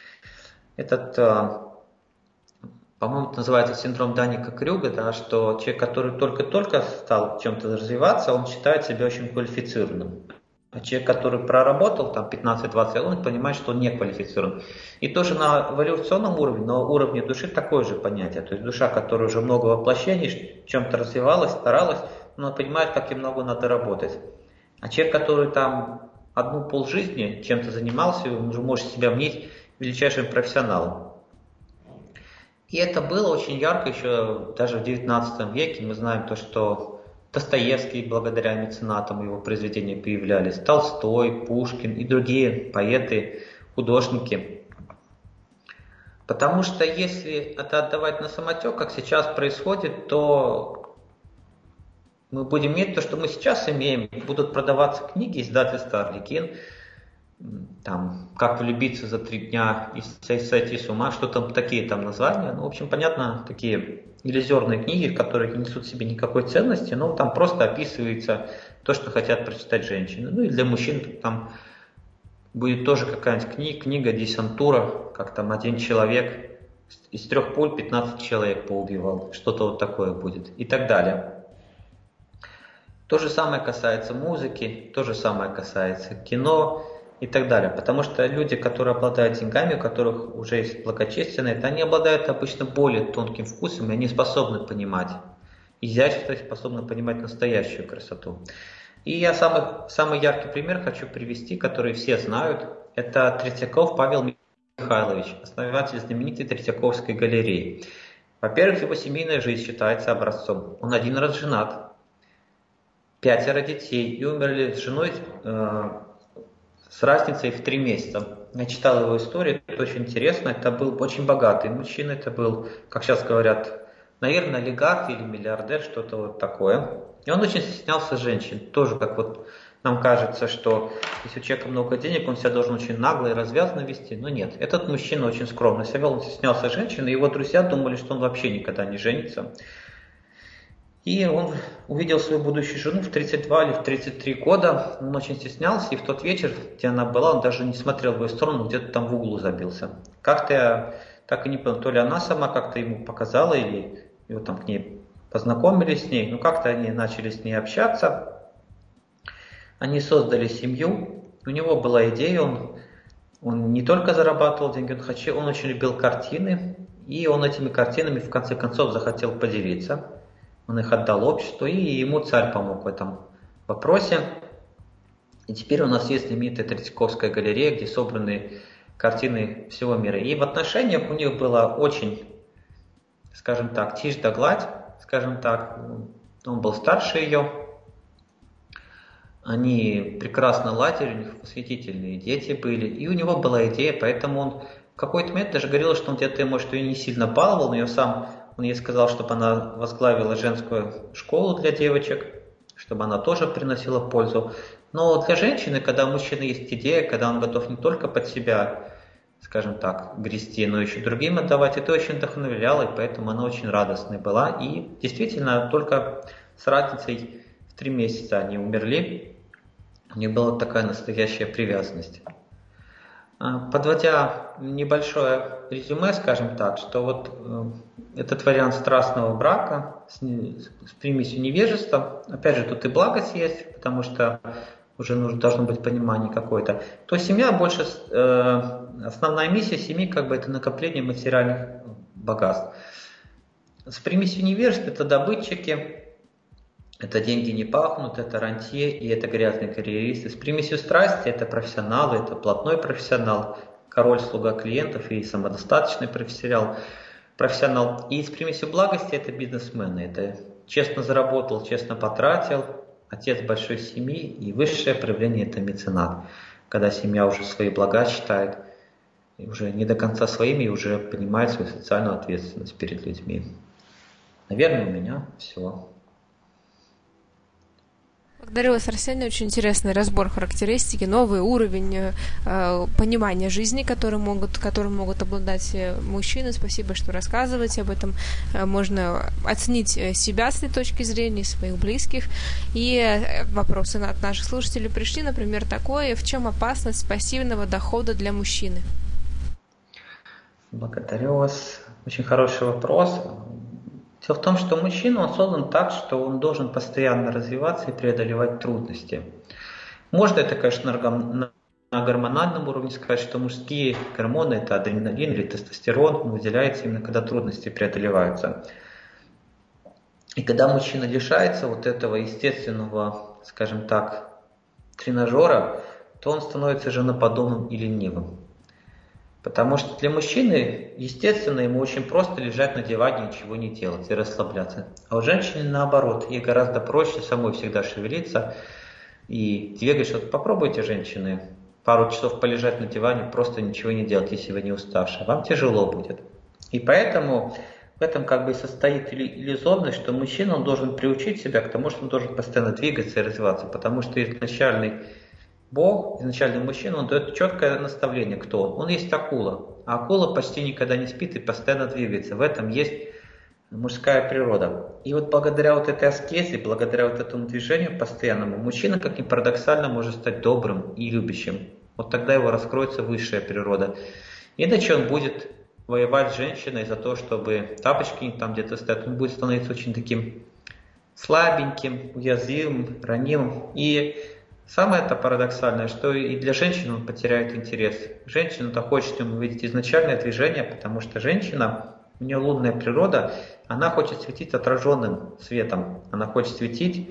S2: По-моему, это называется синдром Данника Крюга, да, что человек, который только-только стал в чем-то развиваться, он считает себя очень квалифицированным. А человек, который проработал там 15-20 лет, он понимает, что он не квалифицирован. И тоже на эволюционном уровне, на уровне души такое же понятие. То есть душа, которая уже много воплощений, в чем-то развивалась, старалась, но понимает, как ей много надо работать. А человек, который там одну полжизни чем-то занимался, он уже может себя мнить величайшим профессионалом. И это было очень ярко еще даже в XIX веке. Мы знаем то, что Достоевский, благодаря меценатам, его произведения появлялись, Толстой, Пушкин и другие поэты, художники. Потому что если это отдавать на самотек, как сейчас происходит, то мы будем иметь то, что мы сейчас имеем. Будут продаваться книги издательства «Арлекин», там, как влюбиться за 3 дня и сойти с ума, что там такие там названия. Ну, в общем, понятно, такие иллюзорные книги, которые не несут в себе никакой ценности, но там просто описывается то, что хотят прочитать женщины. Ну и для мужчин там будет тоже какая-нибудь книга десантура, как там один человек из 3 пуль 15 человек поубивал, что-то вот такое будет и так далее. То же самое касается музыки, то же самое касается кино и так далее. Потому что люди, которые обладают деньгами, у которых уже есть благочестие, они обладают обычно более тонким вкусом, и они способны понимать изящество, способны понимать настоящую красоту. И я самый яркий пример хочу привести, который все знают. Это Третьяков Павел Михайлович, основатель знаменитой Третьяковской галереи. Во-первых, его семейная жизнь считается образцом. Он 1 раз женат, 5 детей, и умерли с женой с разницей в 3 месяца. Я читал его историю, это очень интересно. Это был очень богатый мужчина, это был, как сейчас говорят, наверное, олигарх или миллиардер, что-то вот такое. И он очень стеснялся женщин. Тоже как вот нам кажется, что если у человека много денег, он себя должен очень нагло и развязно вести. Но нет, этот мужчина очень скромно себя вел, он стеснялся женщин, и его друзья думали, что он вообще никогда не женится. И он увидел свою будущую жену в 32 или в 33 года, он очень стеснялся, и в тот вечер, где она была, он даже не смотрел в ее сторону, где-то там в углу забился. Как-то я так и не понял, то ли она сама как-то ему показала, или его там к ней познакомились с ней, но как-то они начали с ней общаться, они создали семью, у него была идея, Он не только зарабатывал деньги, он очень любил картины, и он этими картинами в конце концов захотел поделиться. Он их отдал обществу, и ему царь помог в этом вопросе. И теперь у нас есть знаменитая Третьяковская галерея, где собраны картины всего мира. И в отношениях у них было очень, скажем так, тишь да гладь, скажем так. Он был старше ее. Они прекрасно ладили, у них восхитительные дети были. И у него была идея, поэтому он в какой-то момент даже говорил, что он где-то, может, ее не сильно баловал, но он ей сказал, чтобы она возглавила женскую школу для девочек, чтобы она тоже приносила пользу. Но для женщины, когда у мужчины есть идея, когда он готов не только под себя, скажем так, грести, но еще другим отдавать, это очень вдохновляло, и поэтому она очень радостной была. И действительно, только с разницей в 3 месяца они умерли. У них была такая настоящая привязанность. Подводя небольшое резюме, скажем так, что вот этот вариант страстного брака с примесью невежества, опять же, тут и благость есть, потому что уже должно быть понимание какое-то, то семья больше, основная миссия семьи как бы это накопление материальных богатств. С примесью невежества это добытчики, это деньги не пахнут, это рантье и это грязные карьеристы. С примесью страсти это профессионалы, это платной профессионал, король-слуга клиентов и самодостаточный профессионал. И с примесью благости это бизнесмены, это честно заработал, честно потратил, отец большой семьи, и высшее проявление это меценат, когда семья уже свои блага считает, и уже не до конца своими, и уже понимает свою социальную ответственность перед людьми. Наверное, у меня все.
S1: Благодарю вас, Арсений. Очень интересный разбор характеристики, новый уровень понимания жизни, которым могут обладать мужчины. Спасибо, что рассказываете об этом. Можно оценить себя с этой точки зрения, своих близких. И вопросы от наших слушателей пришли, например, такое: в чем опасность пассивного дохода для мужчины?
S2: Благодарю вас. Очень хороший вопрос. Дело в том, что мужчина, он создан так, что он должен постоянно развиваться и преодолевать трудности. Можно это, конечно, на гормональном уровне сказать, что мужские гормоны, это адреналин или тестостерон, выделяется именно когда трудности преодолеваются. И когда мужчина лишается вот этого естественного, скажем так, тренажера, то он становится женоподобным и ленивым. Потому что для мужчины, естественно, ему очень просто лежать на диване, ничего не делать и расслабляться. А у женщины наоборот, ей гораздо проще самой всегда шевелиться и двигать. Вот попробуйте, женщины, пару часов полежать на диване, просто ничего не делать, если вы не уставшие. Вам тяжело будет. И поэтому в этом как бы и состоит иллюзорность, что мужчина он должен приучить себя к тому, что он должен постоянно двигаться и развиваться. Потому что изначальный Бог, изначальный мужчина, он дает четкое наставление, кто он. Он есть акула. А акула почти никогда не спит и постоянно двигается. В этом есть мужская природа. И вот благодаря вот этой аскезе, благодаря вот этому движению постоянному, мужчина, как ни парадоксально, может стать добрым и любящим. Вот тогда его раскроется высшая природа. Иначе он будет воевать с женщиной за то, чтобы тапочки там где-то стоят. Он будет становиться очень таким слабеньким, уязвимым, ранимым. И самое это парадоксальное, что и для женщины он потеряет интерес. Женщина-то хочет ему видеть изначальное движение, потому что женщина, у нее лунная природа, она хочет светить отраженным светом. Она хочет светить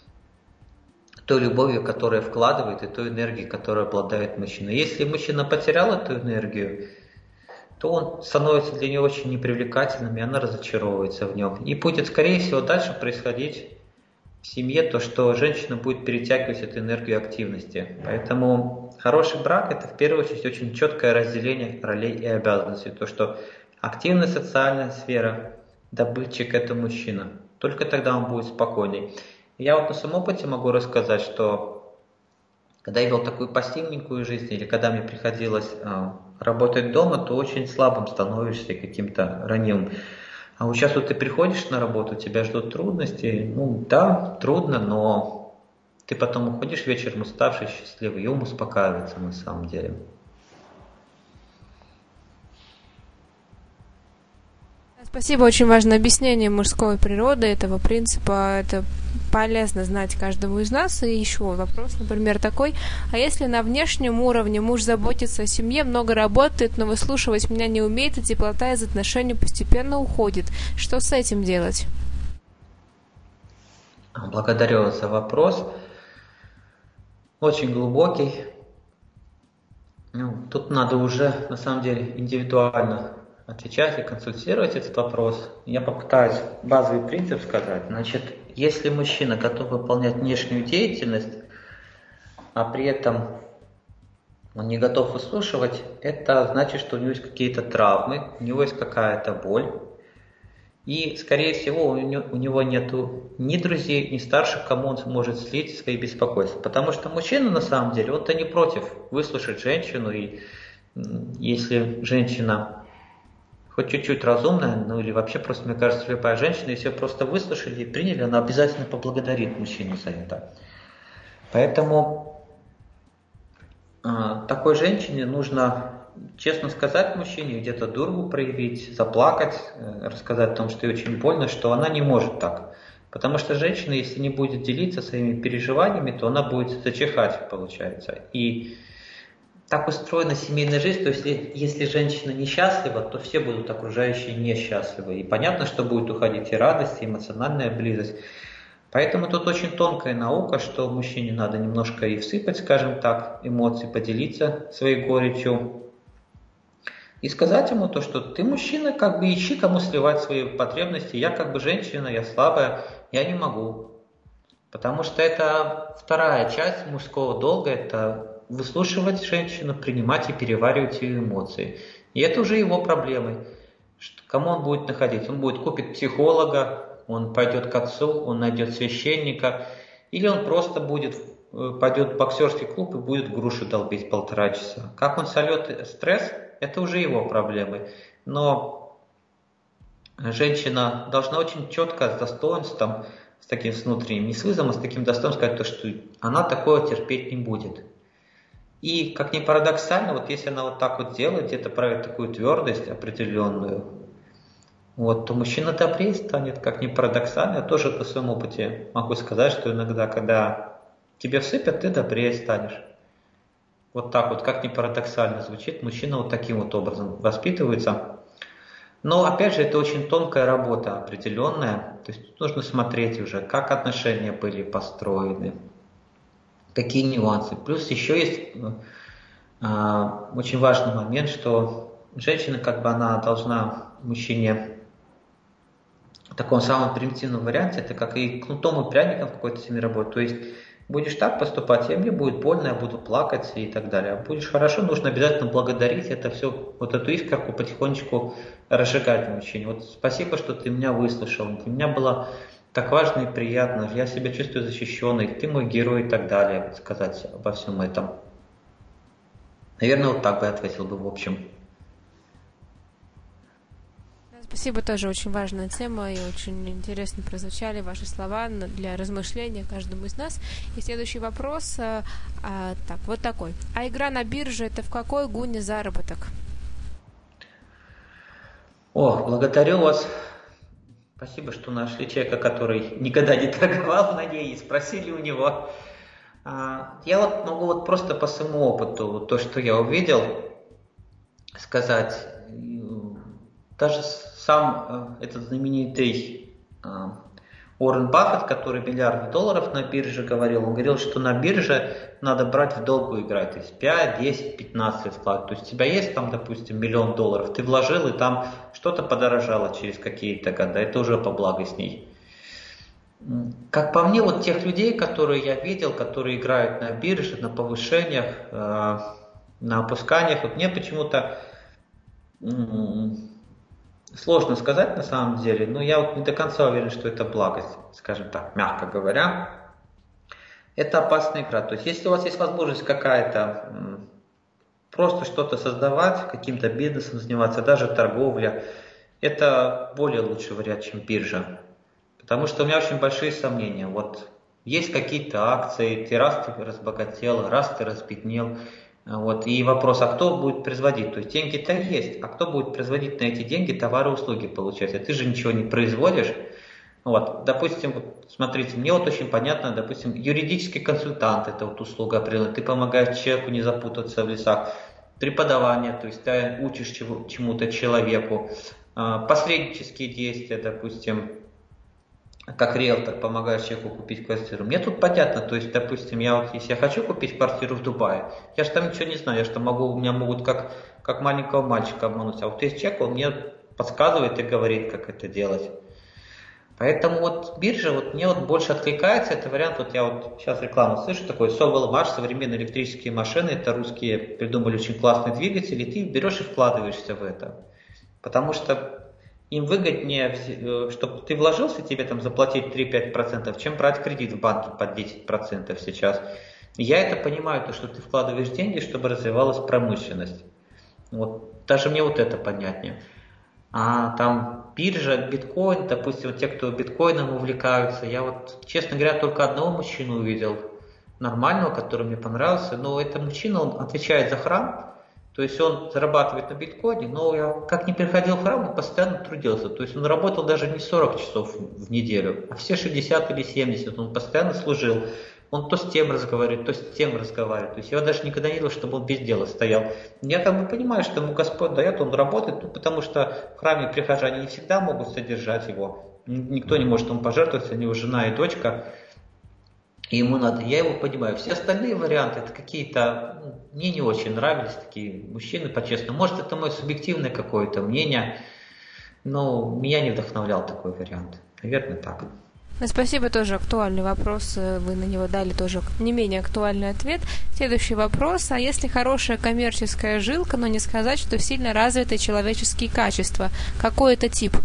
S2: той любовью, которая вкладывает, и той энергией, которой обладает мужчина. Если мужчина потерял эту энергию, то он становится для нее очень непривлекательным, и она разочаровывается в нем. И будет, скорее всего, дальше происходить в семье то, что женщина будет перетягивать эту энергию активности. Поэтому хороший брак – это в первую очередь очень четкое разделение ролей и обязанностей. То, что активная социальная сфера, добытчик – это мужчина. Только тогда он будет спокойней. Я вот на своем опыте могу рассказать, что когда я вел такую пассивненькую жизнь, или когда мне приходилось работать дома, то очень слабым становишься, каким-то ранимым. А вот сейчас вот ты приходишь на работу, тебя ждут трудности. Ну да, трудно, но ты потом уходишь вечером уставший, счастливый, и ум успокаивается на самом деле.
S1: Спасибо, очень важное объяснение мужской природы, этого принципа. Это полезно знать каждому из нас. И еще вопрос, например, такой. А если на внешнем уровне муж заботится о семье, много работает, но выслушивать меня не умеет, и теплота из отношений постепенно уходит? Что с этим делать?
S2: Благодарю вас за вопрос. Очень глубокий. Тут надо уже, на самом деле, индивидуально отвечать и консультировать этот вопрос. Я попытаюсь базовый принцип сказать. Значит, если мужчина готов выполнять внешнюю деятельность, а при этом он не готов выслушивать, это значит, что у него есть какие-то травмы, у него есть какая-то боль. И, скорее всего, у него нет ни друзей, ни старших, кому он сможет слить свои беспокойства. Потому что мужчина, на самом деле, он-то не против выслушать женщину. И если женщина хоть чуть-чуть разумная, ну или вообще просто, мне кажется, любая женщина, если ее просто выслушали и приняли, она обязательно поблагодарит мужчину за это. Поэтому такой женщине нужно честно сказать мужчине, где-то дургу проявить, заплакать, рассказать о том, что ей очень больно, что она не может так. Потому что женщина, если не будет делиться своими переживаниями, то она будет зачихать, получается. И так устроена семейная жизнь, то есть если женщина несчастлива, то все будут окружающие несчастливы. И понятно, что будет уходить и радость, и эмоциональная близость. Поэтому тут очень тонкая наука, что мужчине надо немножко и всыпать, скажем так, эмоций, поделиться своей горечью. И сказать ему то, что ты мужчина, как бы ищи, кому сливать свои потребности. Я как бы женщина, я слабая, я не могу. Потому что это вторая часть мужского долга, это выслушивать женщину, принимать и переваривать ее эмоции. И это уже его проблемы. Кому он будет находить? Он будет купить психолога, он пойдет к отцу, он найдет священника, или он просто пойдет в боксерский клуб и будет грушу долбить 1,5 часа. Как он сольет стресс, это уже его проблемы. Но женщина должна очень четко, с достоинством, с таким внутренним, не с вызовом, а с таким достоинством сказать, что она такое терпеть не будет. И, как ни парадоксально, вот если она вот так вот делает, где-то проявит такую твердость определенную, вот, то мужчина добрее станет, как ни парадоксально. Я тоже по своему опыте могу сказать, что иногда, когда тебе всыпят, ты добрее станешь. Вот так вот, как ни парадоксально звучит, мужчина вот таким вот образом воспитывается. Но, опять же, это очень тонкая работа, определенная. То есть нужно смотреть уже, как отношения были построены, какие нюансы. Плюс еще есть очень важный момент, что женщина, как бы она должна мужчине в таком самом примитивном варианте, это как и кнутом и пряником в какой-то семье работать. То есть будешь так поступать, и мне будет больно, я буду плакать и так далее. А будешь хорошо, нужно обязательно благодарить, это все, вот эту искорку потихонечку разжигать в мужчине. Вот спасибо, что ты меня выслушал, для меня было так важно и приятно, я себя чувствую защищенной, ты мой герой и так далее, сказать обо всем этом. Наверное, вот так бы я ответил бы в общем.
S1: Спасибо, тоже очень важная тема, и очень интересно прозвучали ваши слова для размышления каждому из нас. И следующий вопрос, так, вот такой. А игра на бирже — это в какой гуне заработок?
S2: Благодарю вас. Спасибо, что нашли человека, который никогда не торговал на ней, и спросили у него. Я вот могу просто по своему опыту, то, что я увидел, сказать. Даже сам этот знаменитый Уоррен Баффет, который миллиарды долларов на бирже говорил, он говорил, что на бирже надо брать в долгу играть, то есть 5, 10, 15 лет вклад. То есть у тебя есть там, допустим, $1 миллион, ты вложил, и там что-то подорожало через какие-то года, это уже по благостней. Как по мне, вот тех людей, которые я видел, которые играют на бирже, на повышениях, на опусканиях, вот мне почему-то сложно сказать на самом деле, но я вот не до конца уверен, что это благость, скажем так, мягко говоря. Это опасная игра. То есть если у вас есть возможность какая-то просто что-то создавать, каким-то бизнесом заниматься, даже торговля, это более лучший вариант, чем биржа. Потому что у меня очень большие сомнения. Вот есть какие-то акции, ты раз ты разбогател, раз ты разбеднел. Вот. И вопрос, а кто будет производить? То есть деньги-то есть, а кто будет производить на эти деньги товары и услуги, получается? Ты же ничего не производишь. Вот. Допустим, вот, смотрите, мне вот очень понятно, допустим, юридический консультант, это вот услуга определенная, ты помогаешь человеку не запутаться в лесах, преподавание, то есть ты учишь чему-то человеку, посреднические действия, допустим, как риэлтор помогаешь человеку купить квартиру. Мне тут понятно, то есть, допустим, если я хочу купить квартиру в Дубае, я же там ничего не знаю, я же там меня могут как маленького мальчика обмануть, а вот есть человек, он мне подсказывает и говорит, как это делать. Поэтому вот биржа, вот мне вот больше откликается, это вариант, вот я вот сейчас рекламу слышу, такой Sovelmash, современные электрические машины, это русские придумали очень классный двигатель, и ты берешь и вкладываешься в это. Потому что им выгоднее, чтобы ты вложился, тебе там заплатить 3-5%, чем брать кредит в банке под 10% сейчас. Я это понимаю, то, что ты вкладываешь деньги, чтобы развивалась промышленность. Вот, даже мне вот это понятнее. А там биржа, биткоин, допустим, вот те, кто биткоином увлекаются, я вот, честно говоря, только одного мужчину увидел, нормального, который мне понравился, но это мужчина, он отвечает за храм, то есть он зарабатывает на биткоине, но я как не приходил в храм, он постоянно трудился. То есть он работал даже не 40 часов в неделю, а все 60 или 70. Он постоянно служил. Он то с тем разговаривает, то с тем разговаривает. То есть я даже никогда не видел, чтобы он без дела стоял. Я как бы понимаю, что ему Господь дает, он работает, потому что в храме прихожане не всегда могут содержать его. Никто не может ему пожертвовать, у него жена и дочка. И ему надо, я его понимаю. Все остальные варианты, это какие-то, мне не очень нравились такие мужчины, по-честному. Может, это мое субъективное какое-то мнение, но меня не вдохновлял такой вариант. Наверное, так.
S1: Спасибо, тоже актуальный вопрос. Вы на него дали тоже не менее актуальный ответ. Следующий вопрос. А если хорошая коммерческая жилка, но не сказать, что сильно развитые человеческие качества, какой это тип?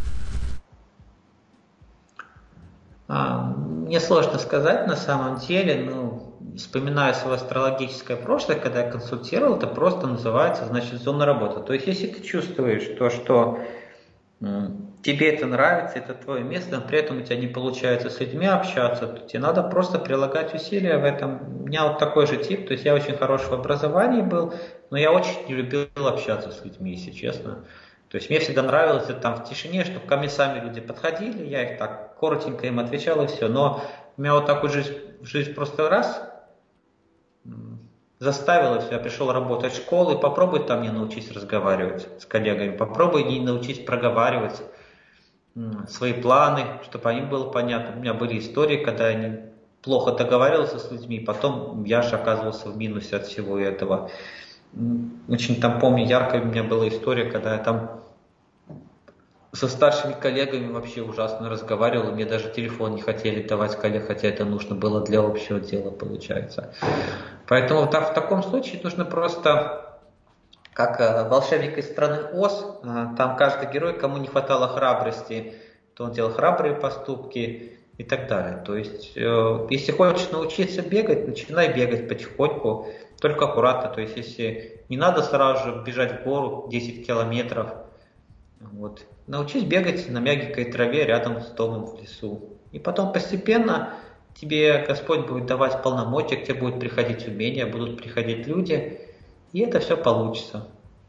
S2: Мне сложно сказать на самом деле, но вспоминая свое астрологическое прошлое, когда я консультировал, это просто называется, значит, зона работы. То есть, если ты чувствуешь то, что тебе это нравится, это твое место, но при этом у тебя не получается с людьми общаться, то тебе надо просто прилагать усилия в этом. У меня вот такой же тип, то есть я очень хорошего образования был, но я очень не любил общаться с людьми, если честно. То есть мне всегда нравилось это там в тишине, чтобы ко мне сами люди подходили, я их так коротенько им отвечал и все. Но у меня вот так вот жизнь просто раз заставила, я пришел работать в школу, и попробуй там не научись разговаривать с коллегами, попробуй не научись проговаривать свои планы, чтобы им было понятно. У меня были истории, когда я плохо договаривался с людьми, потом я же оказывался в минусе от всего этого. Очень там помню, яркая у меня была история, когда я там со старшими коллегами вообще ужасно разговаривал, мне даже телефон не хотели давать коллег, хотя это нужно было для общего дела, получается. Поэтому в таком случае нужно просто, как волшебник из страны Оз, там каждый герой, кому не хватало храбрости, то он делал храбрые поступки и так далее. То есть, если хочешь научиться бегать, начинай бегать потихоньку, только аккуратно. То есть, если не надо сразу же бежать в гору 10 километров, вот. Научись бегать на мягкой траве рядом с домом в лесу. И потом постепенно тебе Господь будет давать полномочия, к тебе будут приходить умения, будут приходить люди, и это все получится.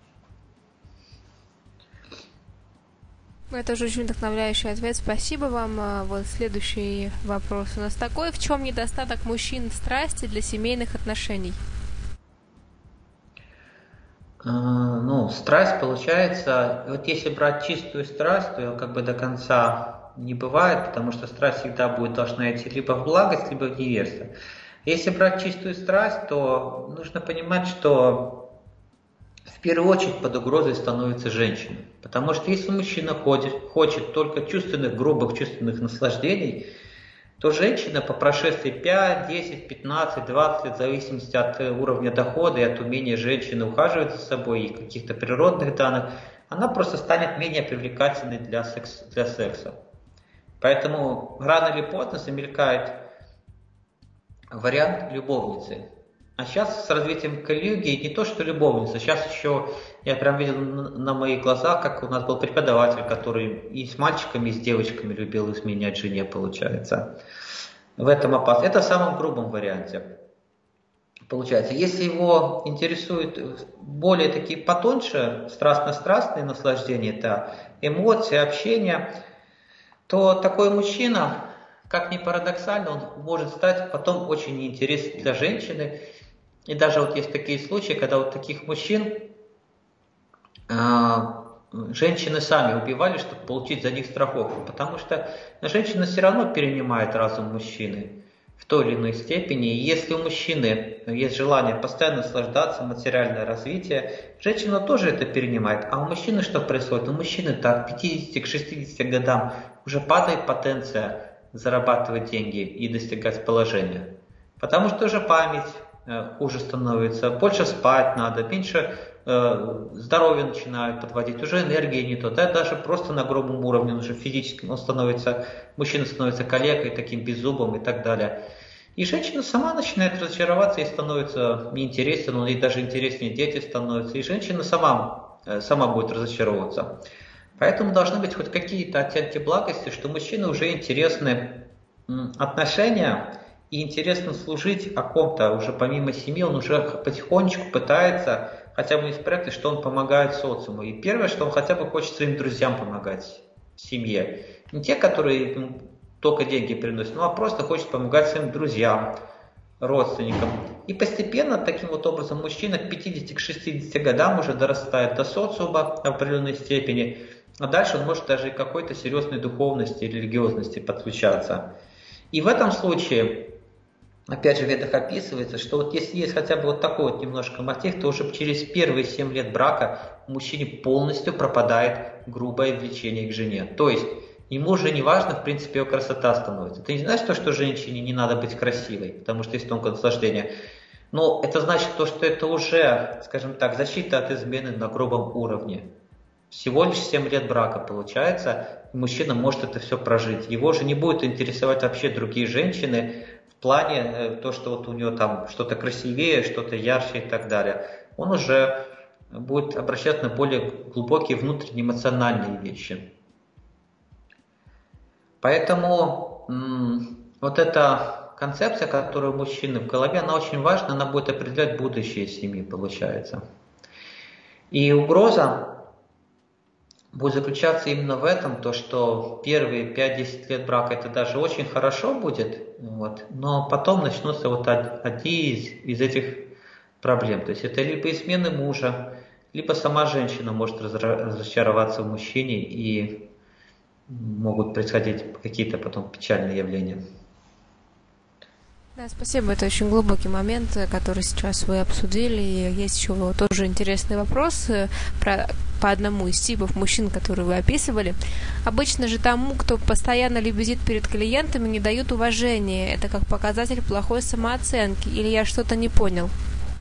S1: Это же очень вдохновляющий ответ. Спасибо вам. Вот следующий вопрос у нас такой. В чем недостаток мужчин в страсти для семейных отношений?
S2: Страсть получается, вот если брать чистую страсть, то ее как бы до конца не бывает, потому что страсть всегда должна идти либо в благость, либо в неверство. Если брать чистую страсть, то нужно понимать, что в первую очередь под угрозой становится женщина. Потому что если мужчина хочет только чувственных, грубых чувственных наслаждений, то женщина по прошествии 5, 10, 15, 20 лет, в зависимости от уровня дохода и от умения женщины ухаживать за собой и каких-то природных данных, она просто станет менее привлекательной для секса. Поэтому рано или поздно замелькает вариант любовницы. А сейчас с развитием Кали-юги не то что любовница, сейчас еще я прям видел на моих глазах, как у нас был преподаватель, который и с мальчиками, и с девочками любил изменять жене, получается. В этом опасно. Это в самом грубом варианте. получается. Если его интересуют более такие потоньше, страстно-страстные наслаждения, это эмоции, общение, то такой мужчина, как ни парадоксально, он может стать потом очень неинтересен для женщины. И даже вот есть такие случаи, когда вот таких мужчин женщины сами убивали, чтобы получить за них страховку, потому что женщина все равно перенимает разум мужчины в той или иной степени. И если у мужчины есть желание постоянно наслаждаться, материальное развитие, женщина тоже это перенимает. А у мужчины что происходит? У мужчины так к 50 к 60 годам уже падает потенция зарабатывать деньги и достигать положения. Потому что уже память хуже становится, больше спать надо, меньше здоровье начинает подводить, уже энергия не то, да, даже просто на грубом уровне, он уже физически, мужчина становится калекой, таким беззубым и так далее. И женщина сама начинает разочароваться, ей становится неинтересно, но ей даже интереснее дети становятся, и женщина сама будет разочаровываться. Поэтому должны быть хоть какие-то оттенки благости, что мужчине уже интересны отношения, и интересно служить о ком-то уже помимо семьи, он уже потихонечку пытается хотя бы из проекта, что он помогает социуму. И первое, что он хотя бы хочет своим друзьям помогать в семье. Не те, которые только деньги приносят, а просто хочет помогать своим друзьям, родственникам. И постепенно, таким вот образом, мужчина к 50-60 годам уже дорастает до социума в определенной степени, а дальше он может даже и какой-то серьезной духовности и религиозности подключаться. И в этом случае, опять же, в ведах описывается, что вот если есть хотя бы вот такой вот немножко мотив, то уже через первые 7 лет брака мужчине полностью пропадает грубое влечение к жене. То есть ему уже не важно, в принципе, его красота становится. Это не значит, что женщине не надо быть красивой, потому что есть тонкое наслаждение. Но это значит то, что это уже, скажем так, защита от измены на грубом уровне. Всего лишь 7 лет брака получается, и мужчина может это все прожить. Его же не будет интересовать вообще другие женщины в плане то, что вот у него там что-то красивее, что-то ярче и так далее. Он уже будет обращаться на более глубокие внутренние эмоциональные вещи. Поэтому вот эта концепция, которая у мужчины в голове, она очень важна, она будет определять будущее семьи, получается. И угроза будет заключаться именно в этом, то что первые 5-10 лет брака это даже очень хорошо будет, вот, но потом начнутся вот одни из этих проблем. То есть это либо измены мужа, либо сама женщина может разочароваться в мужчине и могут происходить какие-то потом печальные явления.
S1: Да, спасибо. Это очень глубокий момент, который сейчас вы обсудили. И есть еще тоже интересный вопрос по одному из типов мужчин, которые вы описывали. Обычно же тому, кто постоянно лебезит перед клиентами, не дают уважения. Это как показатель плохой самооценки. Или я что-то не понял?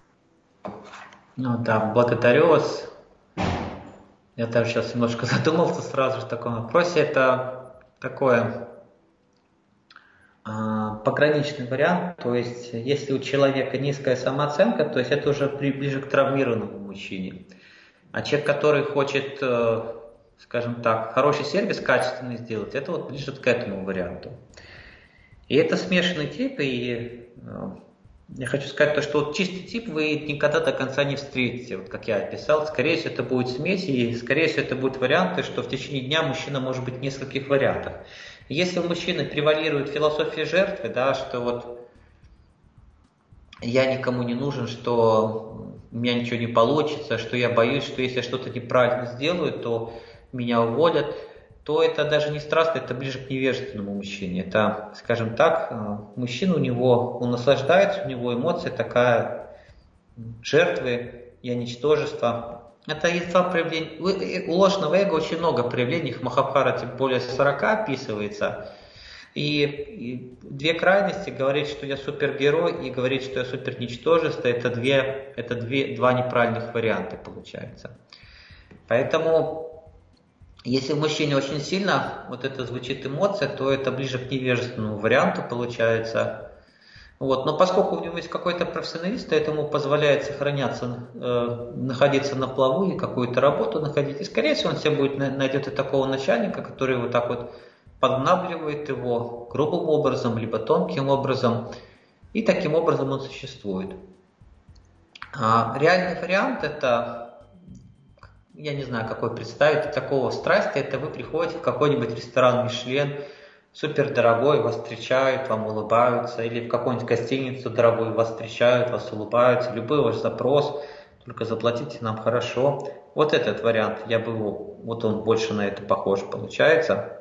S2: Ну да, благодарю вас. Я даже сейчас немножко задумался сразу же в таком вопросе. Это такое пограничный вариант, то есть если у человека низкая самооценка, то есть это уже ближе к травмированному мужчине. А человек, который хочет, скажем так, хороший сервис качественный сделать, это вот ближе к этому варианту. И это смешанный тип, и я хочу сказать то, что вот чистый тип вы никогда до конца не встретите, вот как я описал. Скорее всего, это будет смесь, и скорее всего, это будут варианты, что в течение дня мужчина может быть в нескольких вариантах. Если у мужчины превалирует философия жертвы, да, что вот я никому не нужен, что у меня ничего не получится, что я боюсь, что если я что-то неправильно сделаю, то меня уволят, то это даже не страстно, это ближе к невежественному мужчине. Это, скажем так, мужчина он наслаждается, у него эмоция такая жертвы, я ничтожество. Это есть два проявления. У ложного эго очень много проявлений, в Махабхарате более 40 описывается. И две крайности, говорить, что я супергерой, и говорить, что я суперничтожество, это два неправильных варианта получается. Поэтому, если в мужчине очень сильно вот это звучит эмоция, то это ближе к невежественному варианту получается. Вот. Но поскольку у него есть какой-то профессионалист, то этому позволяет сохраняться, находиться на плаву и какую-то работу находить. И, скорее всего, он себе найдет и такого начальника, который вот так вот поднабливает его грубым образом, либо тонким образом. И таким образом он существует. Реальный вариант это, я не знаю, какой представить, такого страсти, это вы приходите в какой-нибудь ресторан Мишлен, супер дорогой, вас встречают, вам улыбаются, или в какую-нибудь гостиницу дорогую вас встречают, вас улыбаются, любой ваш запрос, только заплатите нам хорошо. Вот этот вариант, я бы его, вот он больше на это похож получается.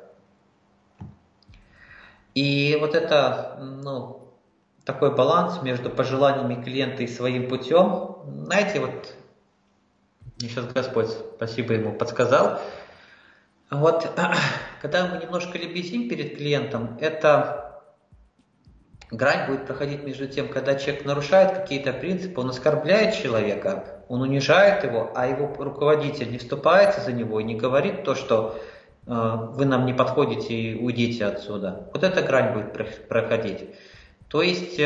S2: И вот это, такой баланс между пожеланиями клиента и своим путем, знаете, вот мне сейчас Господь, спасибо ему, подсказал. Вот, когда мы немножко лебезим перед клиентом, эта грань будет проходить между тем, когда человек нарушает какие-то принципы, он оскорбляет человека, он унижает его, а его руководитель не вступается за него и не говорит то, что вы нам не подходите и уйдите отсюда. Вот эта грань будет проходить. То есть,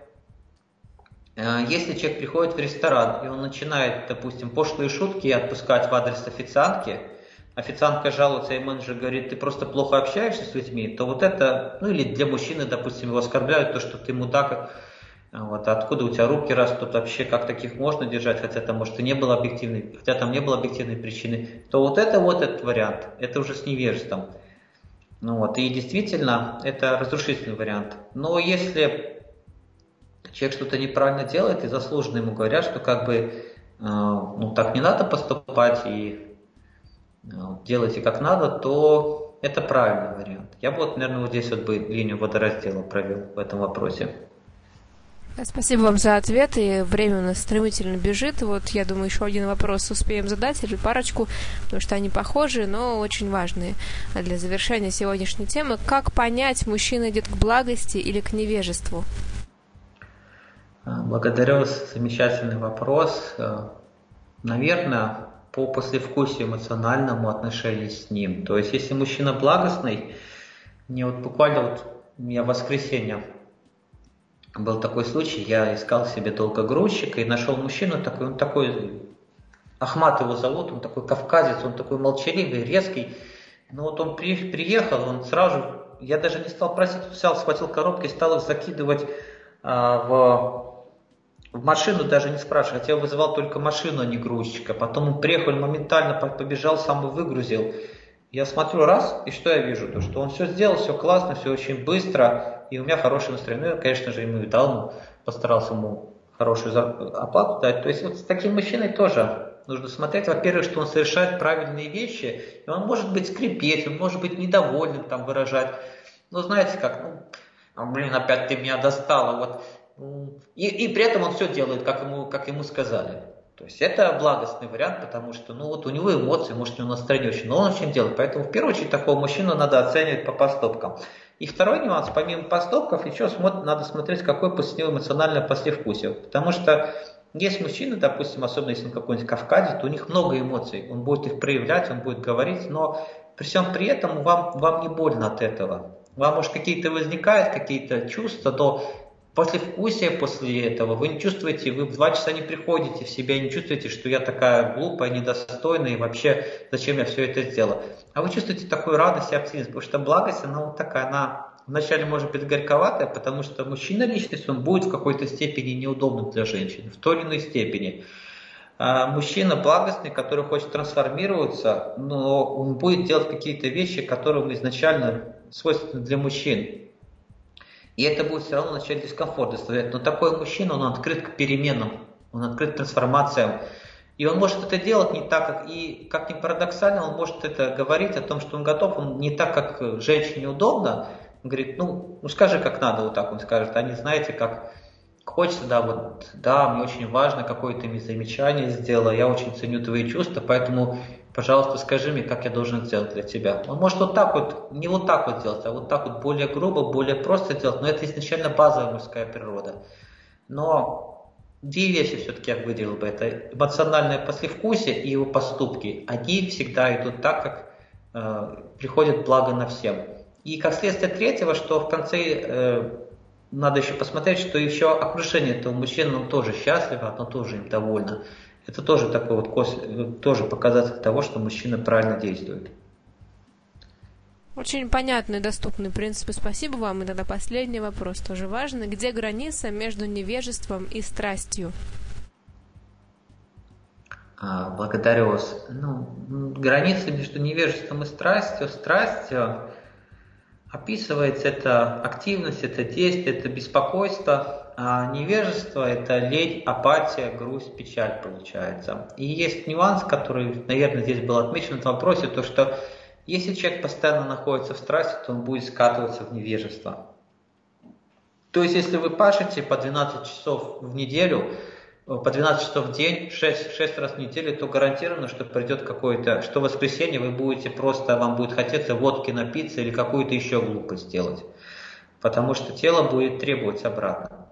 S2: если человек приходит в ресторан, и он начинает, допустим, пошлые шутки отпускать в адрес официантки, официантка жалуется, и менеджер говорит, ты просто плохо общаешься с людьми, то вот это, или для мужчины, допустим, его оскорбляют, то, что ты мудак, вот, откуда у тебя руки растут, вообще, как таких можно держать, хотя там, может, и не было объективной, хотя там не было объективной причины, то вот этот вариант, это уже с невежеством. И действительно, это разрушительный вариант. Но если человек что-то неправильно делает, и заслуженно ему говорят, что так не надо поступать, и делайте как надо, то это правильный вариант. Я бы, наверное, вот здесь бы линию водораздела провел в этом вопросе.
S1: Спасибо вам за ответ, и время у нас стремительно бежит. Вот, я думаю, еще один вопрос успеем задать, или парочку, потому что они похожи, но очень важные для завершения сегодняшней темы. Как понять, мужчина идет к благости или к невежеству?
S2: Благодарю, замечательный вопрос. Наверное, по послевкусию эмоциональному отношению с ним. То есть, если мужчина благостный, мне буквально я в воскресенье был такой случай, я искал себе долго грузчика и нашел мужчину такой, он такой, Ахмат его зовут, он такой кавказец, он такой молчаливый, резкий. Он приехал, он сразу, я даже не стал просить, взял, схватил коробки, стал их закидывать в машину, даже не спрашивая, хотя я вызывал только машину, а не грузчика. Потом он приехал, моментально побежал, сам и выгрузил. Я смотрю раз, и что я вижу? То, что он все сделал, все классно, все очень быстро, и у меня хорошее настроение. Я, конечно же, ему дал, постарался ему хорошую оплату дать. То есть вот с таким мужчиной тоже нужно смотреть, во-первых, что он совершает правильные вещи, и он может быть скрипеть, он может быть недовольным там выражать. Знаете как, опять ты меня достала, И при этом он все делает, как ему сказали. То есть это благостный вариант, потому что у него эмоции, может, у него настроение очень, но он очень делает. Поэтому в первую очередь такого мужчину надо оценивать по поступкам. И второй нюанс, помимо поступков, еще надо смотреть, какое после него эмоциональное послевкусие. Потому что есть мужчины, допустим, особенно если он какой-нибудь кавказец, то у них много эмоций. Он будет их проявлять, он будет говорить, но при всем при этом вам не больно от этого. Вам, может, какие-то возникают какие-то чувства, но послевкусие после этого вы не чувствуете, вы в 2 часа не приходите в себя и не чувствуете, что я такая глупая, недостойная, и вообще зачем я все это сделала. А вы чувствуете такую радость и оптимизм, потому что благость, она такая, она вначале может быть горьковатая, потому что мужчина личность, он будет в какой-то степени неудобным для женщины, в той или иной степени. Мужчина благостный, который хочет трансформироваться, но он будет делать какие-то вещи, которые изначально свойственны для мужчин. И это будет все равно начать дискомфорт доставлять. Но такой мужчина, он открыт к переменам, он открыт к трансформациям. И он может это делать не так, как ни парадоксально, он может это говорить о том, что он готов, он не так, как женщине удобно. Он говорит, скажи, как надо, вот так он скажет. А не знаете, как хочется, мне очень важно, какое ты мне замечание сделала, я очень ценю твои чувства, поэтому, пожалуйста, скажи мне, как я должен сделать для тебя. Он может не вот так делать, а вот так более грубо, более просто делать, но это изначально базовая мужская природа. Но 2 вещи все-таки я выделил бы, это эмоциональное послевкусие и его поступки. Они всегда идут так, как приходит благо на всем. И как следствие третьего, что в конце надо еще посмотреть, что еще окружение этого мужчины, оно тоже счастливо, оно тоже им довольно. Это тоже такой тоже показатель того, что мужчина правильно действует.
S1: Очень понятный и доступный принцип. Спасибо вам. И тогда последний вопрос тоже важный. Где граница между невежеством и страстью?
S2: Благодарю вас. Граница между невежеством и страстью описывается это активность, это действие, это беспокойство, а невежество это лень, апатия, грусть, печаль получается. И есть нюанс, который, наверное, здесь был отмечен в этом вопросе, то что если человек постоянно находится в страсти, то он будет скатываться в невежество. То есть, если вы пашете по 12 часов в неделю, по 12 часов в день, 6 раз в неделю, то гарантированно, что придет что в воскресенье вы будете вам будет хотеться водки напиться или какую-то еще глупость сделать. Потому что тело будет требовать обратно.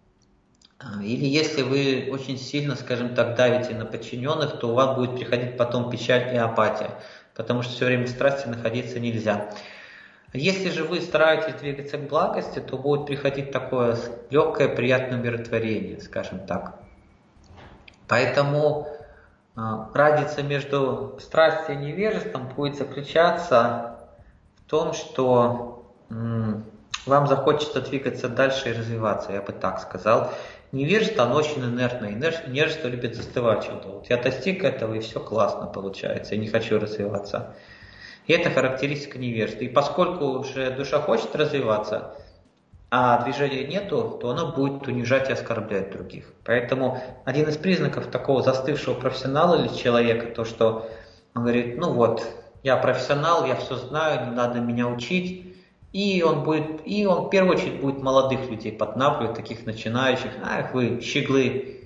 S2: Или если вы очень сильно, скажем так, давите на подчиненных, то у вас будет приходить потом печаль и апатия. Потому что все время в страсти находиться нельзя. Если же вы стараетесь двигаться к благости, то будет приходить такое легкое, приятное умиротворение, скажем так. Поэтому разница между страстью и невежеством будет заключаться в том, что вам захочется двигаться дальше и развиваться, я бы так сказал. Невежество, оно очень инертное. Невежество любит застывать чего-то. Вот я достиг этого, и все классно получается, я не хочу развиваться. И это характеристика невежества. И поскольку уже душа хочет развиваться, а движения нету, то оно будет унижать и оскорблять других. Поэтому один из признаков такого застывшего профессионала или человека, то что он говорит, я профессионал, я все знаю, не надо меня учить. И он в первую очередь будет молодых людей поднапливать, таких начинающих. Ах, вы щеглы,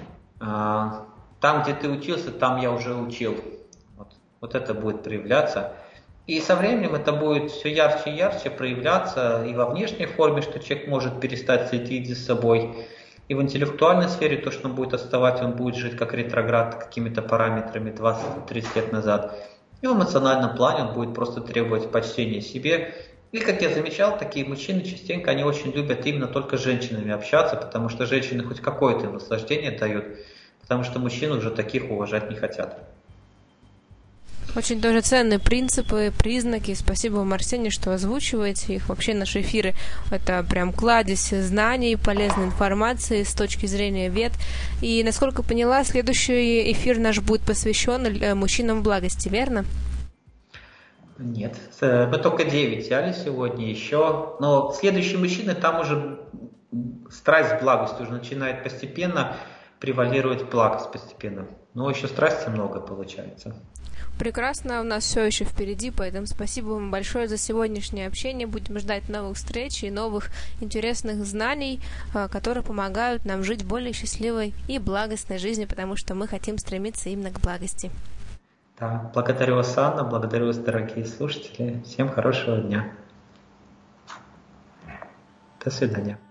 S2: там, где ты учился, там я уже учил. Вот это будет проявляться. И со временем это будет все ярче и ярче проявляться и во внешней форме, что человек может перестать следить за собой, и в интеллектуальной сфере то, что он будет отставать, он будет жить как ретроград какими-то параметрами 20-30 лет назад. И в эмоциональном плане он будет просто требовать почтения себе. И, как я замечал, такие мужчины частенько, они очень любят именно только с женщинами общаться, потому что женщины хоть какое-то наслаждение дают, потому что мужчины уже таких уважать не хотят.
S1: Очень тоже ценные принципы, признаки. Спасибо вам, Арсений, что озвучиваете их. Вообще наши эфиры — это прям кладезь знаний, полезной информации с точки зрения вед. И, насколько поняла, следующий эфир наш будет посвящен мужчинам в благости, верно?
S2: Нет, мы только 9 взяли сегодня еще. Но следующий мужчина, там уже страсть к благости уже начинает постепенно превалировать благость постепенно. Но еще страсти много получается.
S1: Прекрасно, у нас все еще впереди, поэтому спасибо вам большое за сегодняшнее общение. Будем ждать новых встреч и новых интересных знаний, которые помогают нам жить более счастливой и благостной жизнью, потому что мы хотим стремиться именно к благости.
S2: Да, благодарю вас, Анна, благодарю вас, дорогие слушатели. Всем хорошего дня. До свидания.